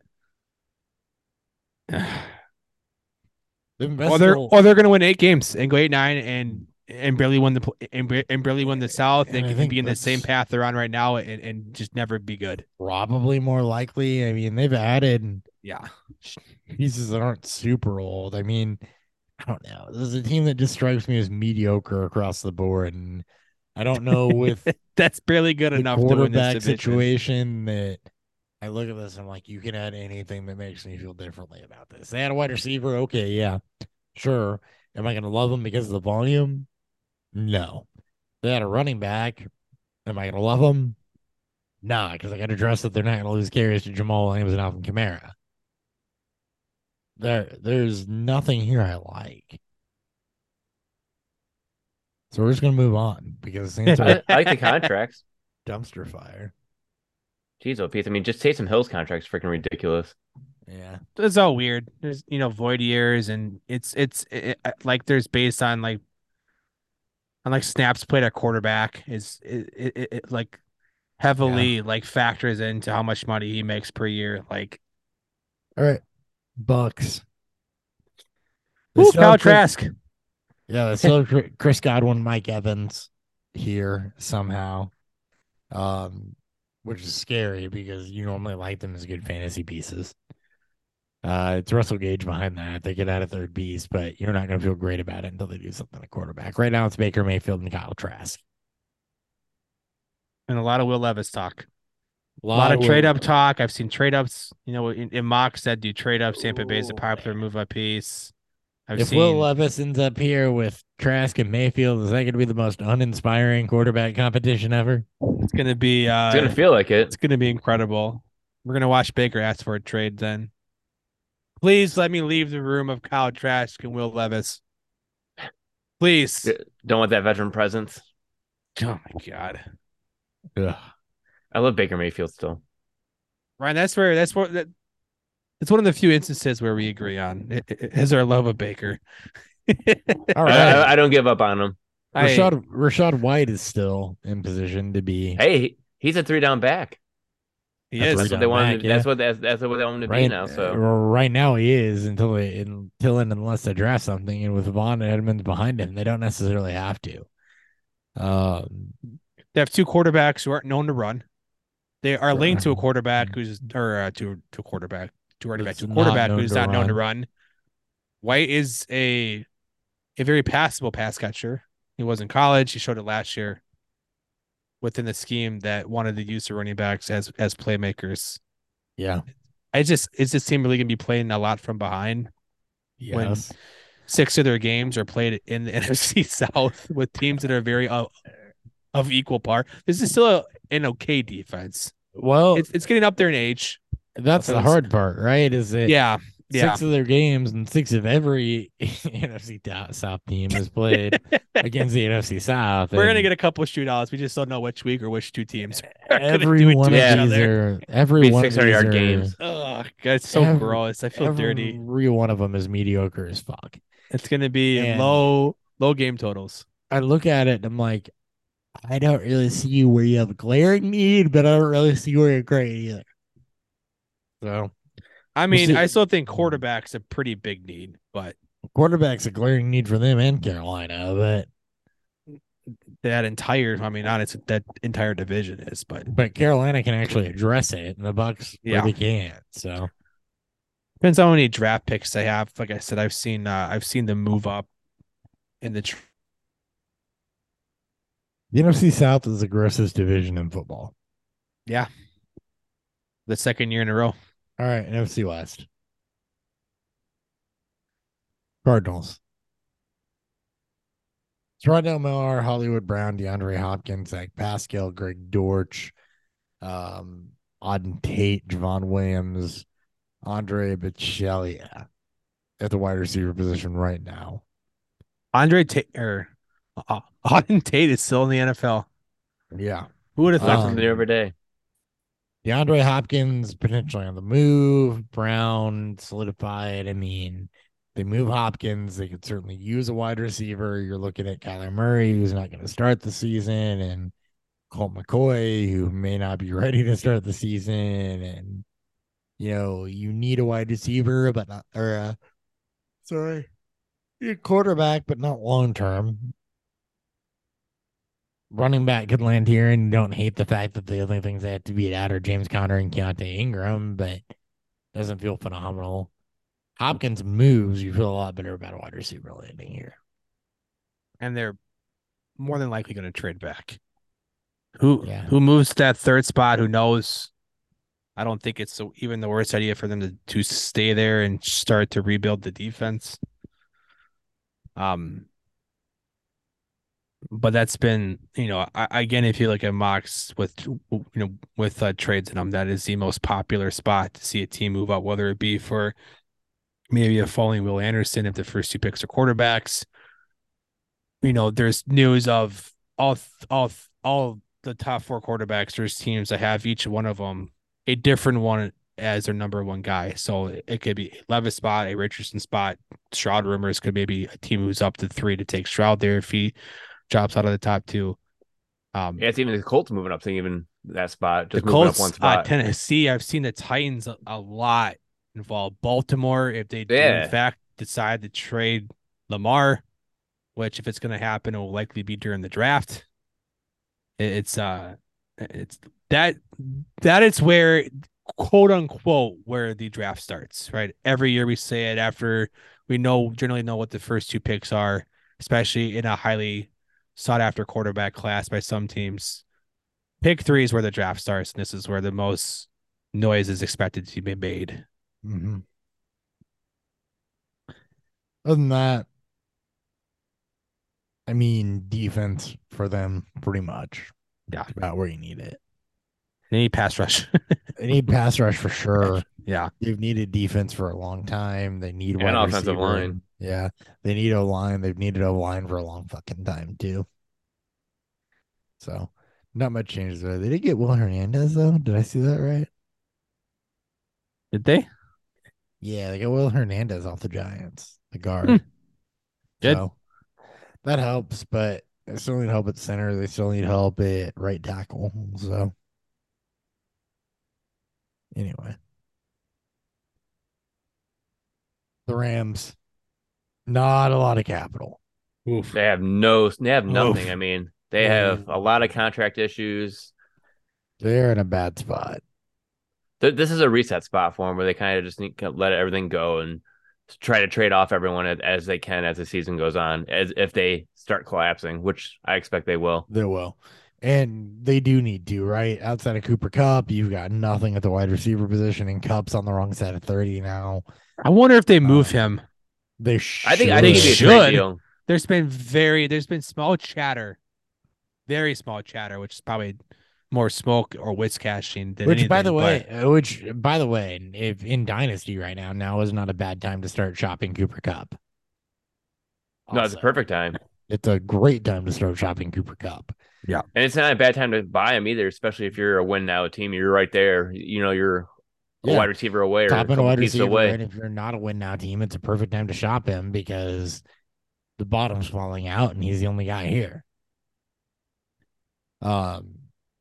or they're or they're gonna win eight games and go eight nine and and barely win the and, and barely win the South and, and, and be in the same path they're on right now and, and just never be good. Probably more likely. I mean, they've added yeah pieces that aren't super old. I mean, I don't know. This is a team that just strikes me as mediocre across the board, and I don't know with that's barely good the enough to win this quarterback situation that I look at this and I'm like, you can add anything that makes me feel differently about this. They had a wide receiver, okay, yeah, sure. Am I going to love them because of the volume? No. They had a running back. Am I going to love them? Nah, because I got to trust that they're not going to lose carries to Jamal Williams and Alvin Kamara. There, there's nothing here I like. So we're just gonna move on because I, I like the contracts. Dumpster fire. Jeez, oh Pete. I mean, just Taysom Hill's contract's freaking ridiculous. Yeah, it's all weird. There's you know void years, and it's it's it, like there's based on like on like snaps played at quarterback is it, it, it like heavily yeah. like factors into how much money he makes per year. Like, all right, Bucks. Ooh, Kyle Trask. Yeah, they still have Chris Godwin, Mike Evans here somehow, um, which is scary because you normally like them as good fantasy pieces. Uh, it's Russell Gage behind that. They get out of third piece, but you're not going to feel great about it until they do something at quarterback. Right now, it's Baker Mayfield and Kyle Trask. And a lot of Will Levis talk. A lot, a lot of, of trade up talk. I've seen trade ups, you know, in, in mocks that do trade ups. Tampa Bay is a popular move up piece. I've if seen... Will Levis ends up here with Trask and Mayfield, is that going to be the most uninspiring quarterback competition ever? It's going to be. Uh, it's going to feel like it. It's going to be incredible. We're going to watch Baker ask for a trade then. Please let me leave the room of Kyle Trask and Will Levis. Please. Don't want that veteran presence. Oh, my God. Ugh. I love Baker Mayfield still. Ryan, that's where that's what that, it's one of the few instances where we agree on it, it, is our love of Baker. All right, I, I don't give up on him. Rashad I, Rashad White is still in position to be. Hey, he's a three down back. He that's is. What that's what they want. Yeah. That's what that's, that's what they want him to right, be now. So right now he is until they until and unless they draft something, and with Vaughn Edmonds behind him, they don't necessarily have to. Um, they have two quarterbacks who aren't known to run. They are linked to a quarterback who's or uh, to to a quarterback to running back to a quarterback who's not known to run. White is a a very passable pass catcher. He was in college. He showed it last year within the scheme that wanted to use the running backs as as playmakers. Yeah, I just is this team really gonna be playing a lot from behind? Yes. When six of their games are played in the N F C South with teams that are very uh, of equal par. This is still a, an okay defense. Well, it's it's getting up there in age. That's the hard part, right? Is it? Yeah. Yeah. Six of their games and six of every N F C South team has played against the N F C South. We're gonna get a couple of shootouts. We just don't know which week or which two teams. Every one of these are every one of these yard are, games. Oh, God, it's so every, gross. I feel every dirty. Every one of them is mediocre as fuck. It's gonna be and low low game totals. I look at it and I'm like, I don't really see where you have a glaring need, but I don't really see where you're great either. So, I mean, we'll I still think quarterback's a pretty big need, but quarterback's a glaring need for them and Carolina, but that entire, I mean, honestly, that entire division is, but but Carolina can actually address it, and the Bucks yeah. really can't. So depends on how many draft picks they have. Like I said, I've seen uh, I've seen them move up in the. Tr- The N F C South is the grossest division in football. Yeah. The second year in a row. All right, N F C West. Cardinals. Rondale Miller, Hollywood Brown, DeAndre Hopkins, Zach Pascal, Greg Dortch, um, Auden Tate, Javon Williams, Andre Bichellia at the wide receiver position right now. Andre Tate or uh, Auden Tate is still in the N F L. Yeah. Who would have Learn thought? something new every day. DeAndre Hopkins potentially on the move. Brown solidified. I mean, they move Hopkins. They could certainly use a wide receiver. You're looking at Kyler Murray, who's not going to start the season, and Colt McCoy, who may not be ready to start the season. And, you know, you need a wide receiver, but not, or, uh, sorry, a quarterback, but not long term. Running back could land here, and don't hate the fact that the only things they have to beat out are James Conner and Keontae Ingram, but doesn't feel phenomenal. Hopkins moves, you feel a lot better about a wide receiver landing here. And they're more than likely going to trade back. Who Yeah. who moves to that third spot? Who knows? I don't think it's so, even the worst idea for them to, to stay there and start to rebuild the defense. Um, but that's been, you know, I, again, if you look at mocks with, you know, with uh, trades in them, that is the most popular spot to see a team move up, whether it be for maybe a falling Will Anderson if the first two picks are quarterbacks. You know, there's news of all all all the top four quarterbacks. There's teams that have each one of them a different one as their number one guy. So it could be Levis spot, a Richardson spot. Stroud rumors could maybe a team who's up to three to take Stroud there if he drops out of the top two. Um, Yeah, it's even the Colts moving up to even that spot. Just the moving Colts, up one uh, spot. Tennessee. I've seen the Titans a, a lot involved. Baltimore, if they do Yeah. in fact decide to trade Lamar, which if it's going to happen, it will likely be during the draft. It, it's uh, it's that that is where, quote unquote, where the draft starts. Right, every year we say it after we know generally know what the first two picks are, especially in a highly sought after quarterback class by some teams. Pick three is where the draft starts, and this is where the most noise is expected to be made. Mm-hmm. Other than that, I mean, defense for them pretty much. Yeah. It's about where you need it. They need pass rush. They need pass rush for sure. Yeah. They've needed defense for a long time. They need And wide offensive receiver. line. Yeah. They need O line. They've needed O line for a long fucking time too. So not much changes there. They did get Will Hernandez though. Did I see that right? Did they? Yeah, they got Will Hernandez off the Giants, the guard. Hmm. Good. So that helps, but they still need help at center. They still need help at right tackle. So anyway, the Rams, not a lot of capital. Oof. They have no, they have nothing. Oof. I mean, they have a lot of contract issues. They're in a bad spot. Th- This is a reset spot for them where they kind of just need to let everything go and try to trade off everyone as, as they can as the season goes on, as if they start collapsing, which I expect they will. They will. And they do need to, right? Outside of Cooper Kupp, you've got nothing at the wide receiver position, and Kupp's on the wrong side of thirty now. I wonder if they move Um, him. They should. I think I They think it'd be a should. trade deal. There's been very, there's been small chatter, very small chatter, which is probably more smoke or whiz cashing than Which, anything. by the way, but uh, which by the way, if in Dynasty right now, now is not a bad time to start shopping Cooper Kupp. No, it's a Also, perfect time. It's a great time to start shopping Cooper Kupp. And it's not a bad time to buy him either, especially if you're a win now team. You're right there. You know, you're a Yeah. wide receiver away or a Top and couple wide pieces receiver, away. and if you're not a win now team, it's a perfect time to shop him because the bottom's falling out, and he's the only guy here. Um,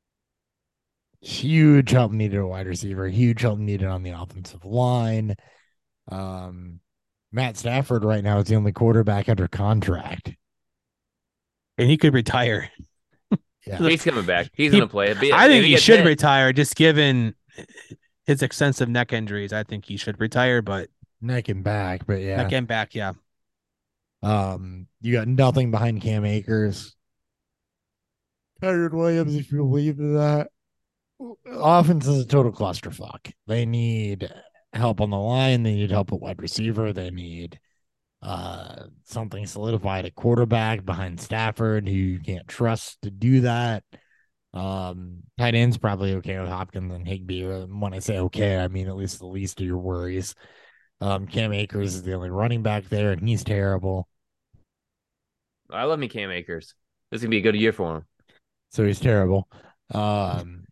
huge help needed a wide receiver. Huge help needed on the offensive line. Um, Matt Stafford right now is the only quarterback under contract. and he could retire. Yeah, He's coming back. He's He- gonna play. If he- I if think he gets should hit- retire, just given his extensive neck injuries. I think he should retire, but neck and back, but yeah. not getting back. Yeah. Um, you got nothing behind Cam Akers. Tyrod Williams, if you believe in that. Offense is a total clusterfuck. They need help on the line. They need help at wide receiver. They need uh something solidified at quarterback behind Stafford, who you can't trust to do that. Um, tight end's probably okay with Hopkins and Higbee. When I say okay, I mean at least the least of your worries. Um, Cam Akers is the only running back there, and he's terrible. I love me Cam Akers. This is gonna be a good year for him. So he's terrible. Um,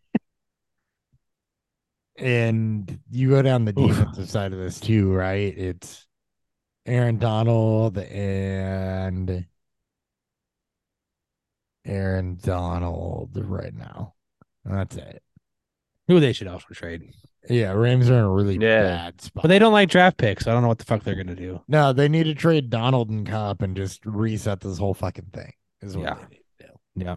and you go down the Oof. defensive side of this too, right? It's Aaron Donald and Aaron Donald right now. That's it. Who they should also trade. Yeah, Rams are in a really Yeah. bad spot. But they don't like draft picks. So I don't know what the fuck they're gonna do. No, they need to trade Donald and Cup and just reset this whole fucking thing. Is what Yeah. they need to do. Yeah.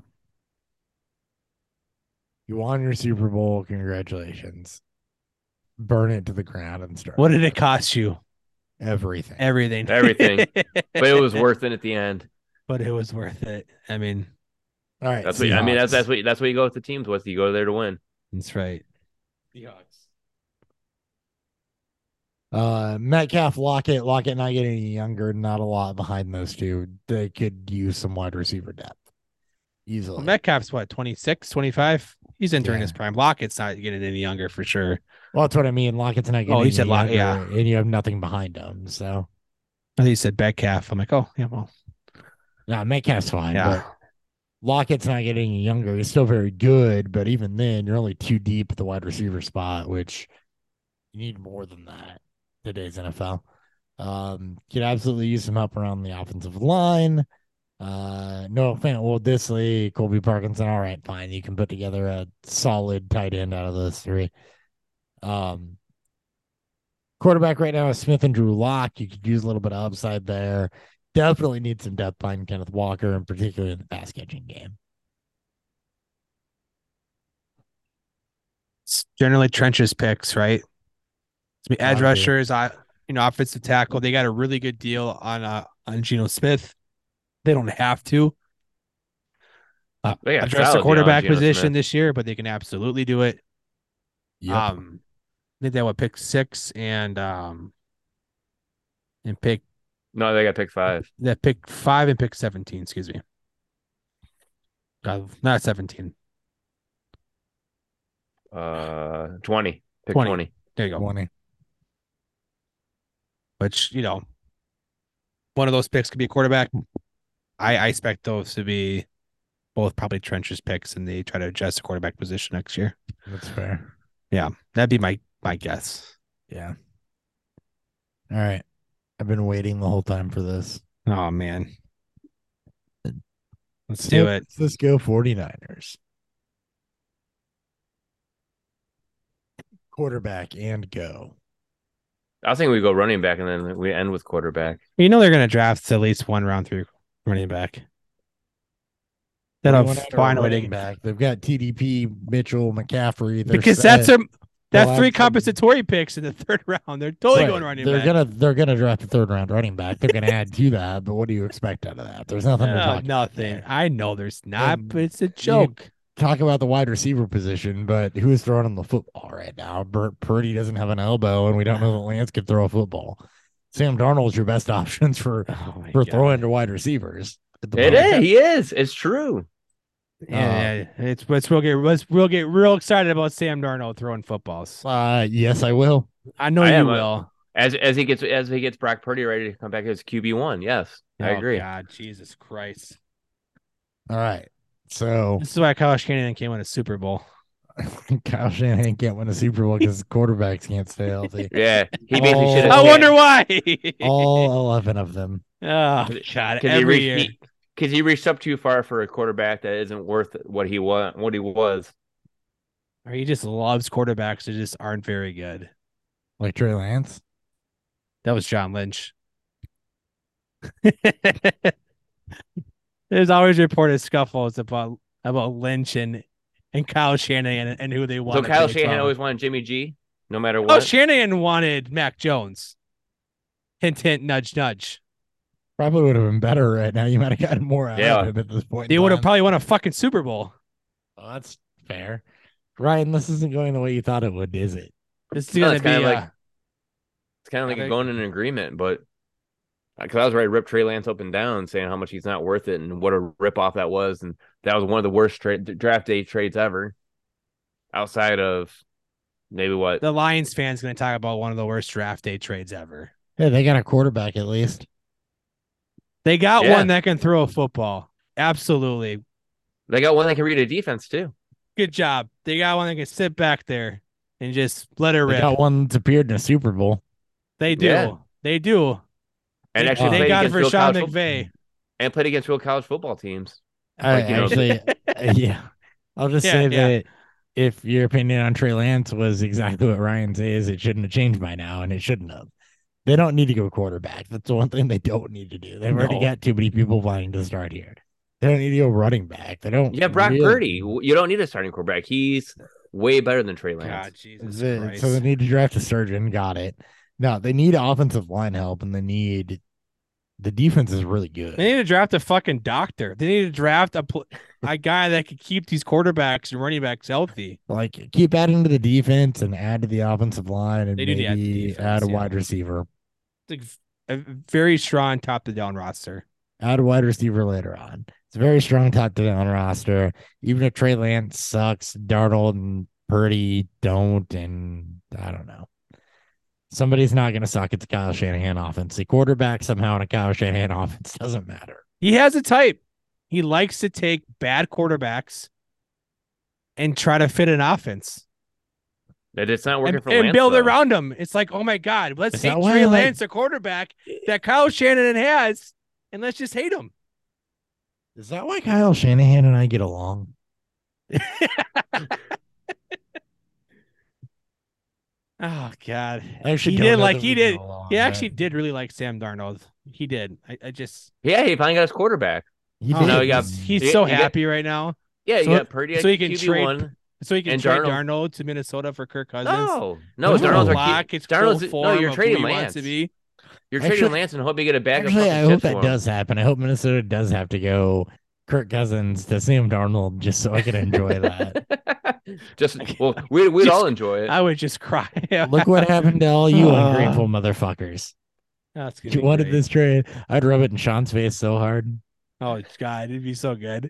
You won your Super Bowl. Congratulations. Burn it to the ground and start. What did it cost you? Everything. Everything. Everything. But it was worth it at the end. But it was worth it. I mean, All right. That's what I mean. That's Seahawks. that's what that's what you go with the teams with. You go there to win. that's right. Seahawks. Uh, Metcalf, Lockett, Lockett not getting any younger. Not a lot behind those two. They could use some wide receiver depth easily. Well, Metcalf's what, twenty-six, twenty-five? He's entering Yeah. his prime. Lockett's not getting any younger for sure. Well, that's what I mean. Lockett's not getting Oh, you any said Lock- younger, yeah. and you have nothing behind him. So, I think you said Metcalf. I'm like, oh, yeah, well, yeah, Metcalf's fine. yeah. But Lockett's not getting any younger. He's still very good, but even then, you're only too deep at the wide receiver spot, which you need more than that in today's N F L. Um, could absolutely use some help around the offensive line. Uh, no fan. Well, Disley, Colby Parkinson. All right, fine. You can put together a solid tight end out of those three. Um, quarterback right now is Smith and Drew Lock. You could use a little bit of upside there. Definitely need some depth behind Kenneth Walker, and particularly in the pass catching game. It's generally trenches picks, right? I mean, edge Gotta be. rushers, I you know, offensive tackle. They got a really good deal on uh on Geno Smith. They don't have to uh, They got address solid the deal on quarterback Geno position Smith. this year, but they can absolutely do it. Yep. Um, I think they would pick six and um and pick No, they got pick five. that pick five and pick seventeen. Excuse me. Uh, not seventeen. Uh, twenty. Pick twenty. twenty. There you go. twenty. Which, you know, one of those picks could be a quarterback. I, I expect those to be both probably trenches picks, and they try to adjust the quarterback position next year. That's fair. Yeah, that'd be my my guess. Yeah. All right. I've been waiting the whole time for this. Oh man, let's San do it. Francisco forty-niners. Quarterback and go. I was thinking we go running back and then we end with quarterback. You know they're going to draft at least one round through running back. That'll One out of find a way running to back. They've got T D P, Mitchell, McCaffrey. They're because set. that's a that's They'll three have some- compensatory picks in the third round. They're totally Right. going running They're back. gonna they're gonna draft a third round running back. They're gonna add to that, but what do you expect out of that? There's nothing to No, talk about nothing. there. I know there's not, And but it's a joke. Talk about the wide receiver position, but who is throwing him the football right now? Burt Purdy doesn't have an elbow, and we don't know that Lance could throw a football. Sam Darnold's your best options for Oh my for God. throwing to wide receivers. At the It moment. is. He is. It's true. Yeah, yeah, it's let's we'll get let's we'll get real excited about Sam Darnold throwing footballs. Uh, yes, I will. I know I you am, uh, will. As as he gets as he gets Brock Purdy ready to come back as Q B one. Yes, I Oh, agree. God, Jesus Christ! All right. So This is why Kyle Shanahan can't win a Super Bowl. Kyle Shanahan can't win a Super Bowl because quarterbacks can't stay healthy. Yeah, he basically Oh. should have. I wonder why. All eleven of them. oh God, because he every reached year. he, because he reached up too far for a quarterback that isn't worth what he was. What he was. Or he just loves quarterbacks that just aren't very good. Like Trey Lance. That was John Lynch. There's always reported scuffles about about Lynch and and Kyle Shanahan and, and who they want. So Kyle Shanahan always wanted Jimmy G, no matter Oh, what. Shanahan wanted Mac Jones. Hint, hint, nudge, nudge. Probably would have been better right now. You might have gotten more out Yeah. of him at this point. They in would have time. probably won a fucking Super Bowl. Oh, that's fair. Ryan, this isn't going the way you thought it would, is it? This is No, gonna it's be kinda uh, like- It's kind of like Yeah, a they- going in agreement, but Because I was ready to rip Trey Lance up and down, saying how much he's not worth it and what a ripoff that was, and that was one of the worst tra- draft day trades ever, outside of maybe what. The Lions fans going to talk about one of the worst draft day trades ever. Hey, they got a quarterback at least. They got Yeah. one that can throw a football. Absolutely. They got one that can read a defense too. Good job. They got one that can sit back there and just let it They rip. got one that's appeared in a Super Bowl. They do. Yeah. They do. And They- actually they played got against for real Sean college fo- McVay. and played against real college football teams. I Like, you know- actually, yeah. I'll just Yeah, say yeah. that if your opinion on Trey Lance was exactly what Ryan says, it shouldn't have changed by now, and it shouldn't have. They don't need to go quarterback. That's the one thing they don't need to do. They've already No. got too many people vying to start here. They don't need to go running back. They don't. Yeah, Brock really- Purdy. You don't need a starting quarterback. He's way better than Trey Lance. God, Jesus The- Christ. so they need to draft a surgeon. Got it. No, they need offensive line help, and they need the defense is really good. They need to draft a fucking doctor. They need to draft a pl- a guy that could keep these quarterbacks and running backs healthy. Like keep adding to the defense and add to the offensive line, and They do need to add to the maybe defense, add a yeah. wide receiver. It's a very strong top to down roster. Add a wide receiver later on. It's a very strong top to down roster. Even if Trey Lance sucks, Darnold and Purdy don't, and I don't know. Somebody's not going to suck at the Kyle Shanahan offense. The quarterback somehow in a Kyle Shanahan offense doesn't matter. He has a type. He likes to take bad quarterbacks and try to fit an offense That it's not working and, for and Lance, build though. around him. It's like, oh my God, let's Is hate that why Trey I like- Lance, a quarterback that Kyle Shanahan has, and let's just hate him. Is that why Kyle Shanahan and I get along? Oh God, I actually he don't did know like that he we get did. along, He actually but did really like Sam Darnold. He did. I, I just Yeah, he finally got his quarterback. He oh, did. No, he got- he's, he's you- so you get- happy right now. Yeah, you So- got Purdy. so he can Q B trade- one. So he can And trade Darnold- Darnold to Minnesota for Kirk Cousins. No, no, No. Darnold's our Lock, Q- it's full Darnold's form no. You're of trading who he wants Lance. to be. You're Actually- trading Lance and hope you get a bag Actually, of I fucking hope chips that for him. does happen. I hope Minnesota does have to go Kirk Cousins to Sam Darnold just so I can enjoy that. Just well, we we'd Just- all enjoy it. I would just cry. Look what happened to all you Uh, ungrateful motherfuckers. That's gonna You be wanted great. this trade. I'd rub it in Sean's face so hard. Oh God, it'd be so good.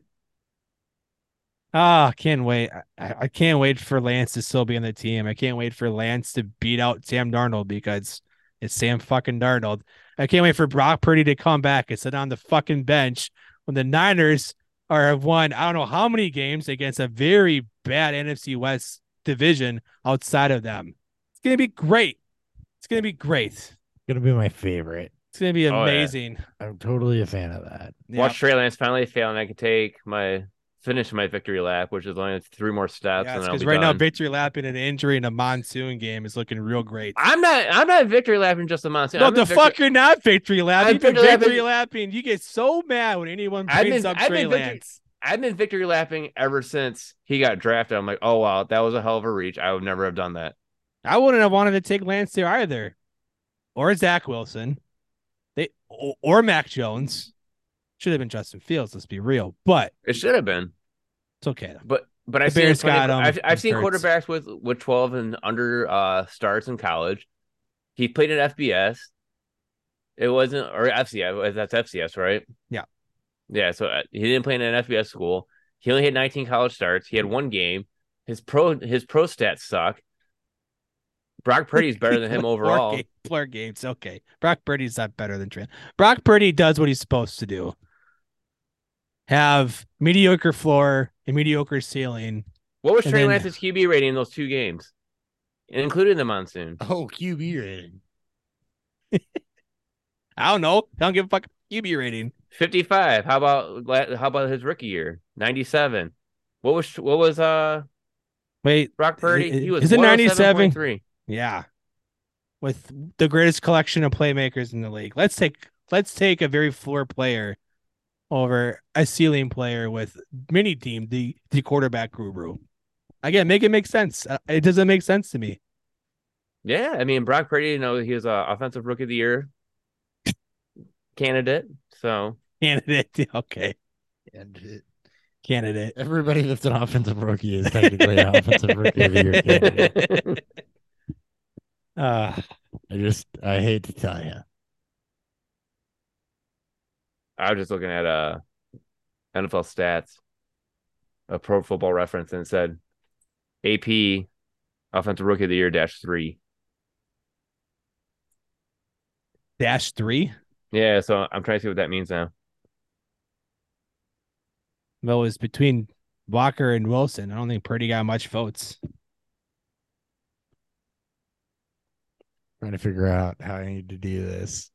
Ah, can't wait. I, I can't wait for Lance to still be on the team. I can't wait for Lance to beat out Sam Darnold because it's Sam fucking Darnold. I can't wait for Brock Purdy to come back and sit on the fucking bench when the Niners are have won I don't know how many games against a very bad N F C West division outside of them. It's gonna be great. It's gonna be great. Gonna be my favorite. It's gonna be Oh, yeah. amazing. I'm totally a fan of that. Yeah. Watch Trey Lance finally fail, and I can take my finish my victory lap, which is only three more steps, and then I'll because be right now done. victory lapping an injury in a monsoon game is looking real great. I'm not. I'm not victory lapping just a monsoon. No, I've been the victory- fuck you're not victory lapping. I'm You've been victory lapping- victory lapping. You get so mad when anyone I've brings been- up I've Trey been victory- Lance. I've been victory lapping ever since he got drafted. I'm like, oh wow, that was a hell of a reach. I would never have done that. I wouldn't have wanted to take Lance there either, or Zach Wilson, they or, or Mac Jones. Should have been Justin Fields. Let's be real, but It should have been, it's okay. Though. but but The I've seen Bears plenty- got him. I've, I've It seen hurts. quarterbacks with with twelve and under uh starts in college. He played in F B S. It wasn't or F C S. That's F C S, right? Yeah. Yeah. So uh, he didn't play in an F B S school. He only had nineteen college starts. He had one game. His pro his pro stats suck. Brock Purdy's better than him Four overall. game- Four games, okay. Brock Purdy's not better than Trey. Brock Purdy does what he's supposed to do. Have mediocre floor and mediocre ceiling. What was And Trey then- Lance's Q B rating in those two games, including the monsoon? Oh, Q B rating. I don't know. I don't give a fuck Q B rating. fifty-five. How about la- how about his rookie year? ninety-seven. What was what was uh Wait, Brock Purdy? I- He was is it ninety-seven? one oh seven point three. yeah. With the greatest collection of playmakers in the league. Let's take let's take a very floor player over a ceiling player with mini team, the the quarterback guru. Again, make it make sense. Uh, It doesn't make sense to me. Yeah, I mean Brock Purdy. You know he was a offensive rookie of the year candidate. So Candidate. Okay. And Candidate. everybody that's an offensive rookie is technically an offensive rookie of the year candidate. Uh I just I hate to tell you. I was just looking at uh N F L stats, a Pro Football Reference, and it said A P Offensive Rookie of the Year dash three. Dash three. Yeah, so I'm trying to see what that means now. Well, it was between Walker and Wilson. I don't think Purdy got much votes. Trying to figure out how I need to do this.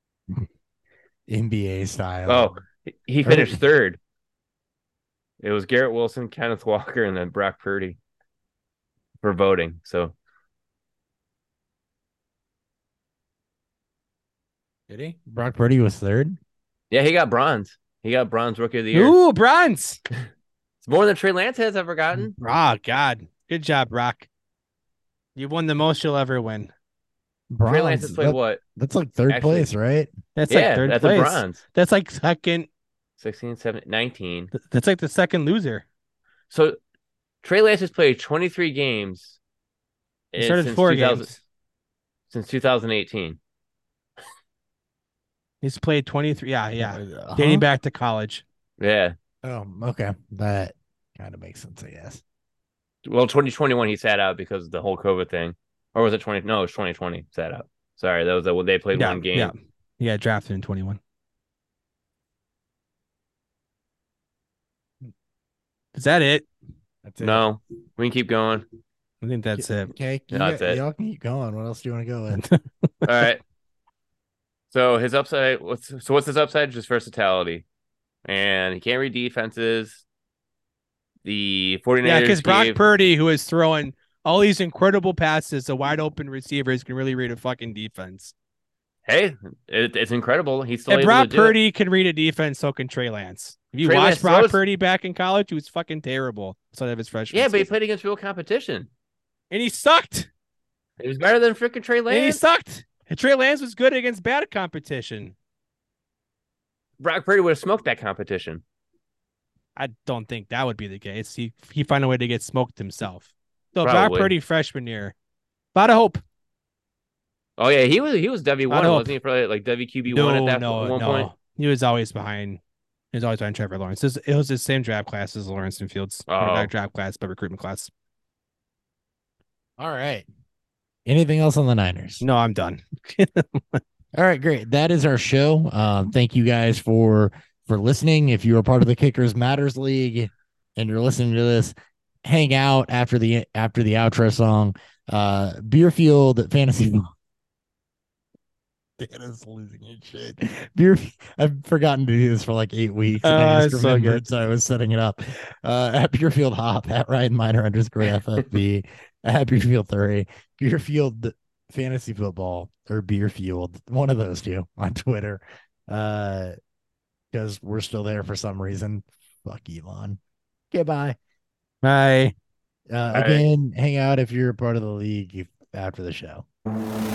N B A style. Oh, he finished Or- third. It was Garrett Wilson, Kenneth Walker, and then Brock Purdy for voting. So Did he? Brock Purdy was third. yeah, he got bronze. He got bronze Rookie of the Year. Ooh, bronze. It's more than Trey Lance has ever gotten. Oh, God. Good job, Brock. You won the most you'll ever win. Trey Lance Bronze. has played That- what? That's like third Actually- place, right? That's yeah, like third that's place. a bronze. That's like second. sixteen, seventeen, nineteen. Th- That's like the second loser. So Trey Lance has played twenty-three games He in- started since four two thousand games. since two thousand eighteen. He's played twenty-three. Yeah, yeah. Uh-huh. Dating back to college. Yeah. Oh, okay. That kind of makes sense, I guess. Well, twenty twenty-one he sat out because of the whole COVID thing. Or was it twenty? No, it was twenty twenty. Sat out. Sorry, that was the, they played Yeah, one game. yeah. He got drafted in twenty-one. Is that it? That's it. No, we can keep going. I think that's it. Okay. You No, that's got- it. Y'all can keep going. What else do you want to go with? All right. So his upside, what's so what's his upside? Just versatility, and he can't read defenses. The 49ers Yeah, because Brock gave- Purdy, who is throwing all these incredible passes to wide open receivers, can really read a fucking defense. Hey, it, it's incredible. He's still And able Brock to do it. Purdy can read a defense, so can Trey Lance. If you Trey watch Lance Brock throws- Purdy back in college, he was fucking terrible. Outside of his freshman Yeah, but he season. played against real competition. and he sucked. He was better than freaking Trey And he Lance. sucked. And Trey Lance was good against bad competition. Brock Purdy would have smoked that competition. I don't think that would be the case. He he found a way to get smoked himself. So Brock Probably. Purdy freshman year. A lot of hope. Oh yeah, he was he was W one, I'd hope. wasn't he? For like W Q B No, one at that no, at one no. point. He was always behind. He was always behind Trevor Lawrence. It was, it was the same draft class as Lawrence and Fields. Or Oh. not draft class, but recruitment class. All right. Anything else on the Niners? No, I'm done. All right, great. That is our show. Um, thank you guys for for listening. If you are part of the Kickers Matters League and you're listening to this, hang out after the after the outro song. Uh, Beerfield Fantasy. Dana's losing his shit. Beer. I've forgotten to do this for like eight weeks. and I Uh, just it's so remembered, good. so I was setting it up. Uh, at Beerfield Hop, at Ryan Miner underscore F F B, at Beerfield three, Beerfield Fantasy Football or Beerfield, one of those two on Twitter. Uh, because we're still there for some reason. Fuck Elon. Okay, bye. Bye. Uh, Bye. again, hang out if you're a part of the league after the show.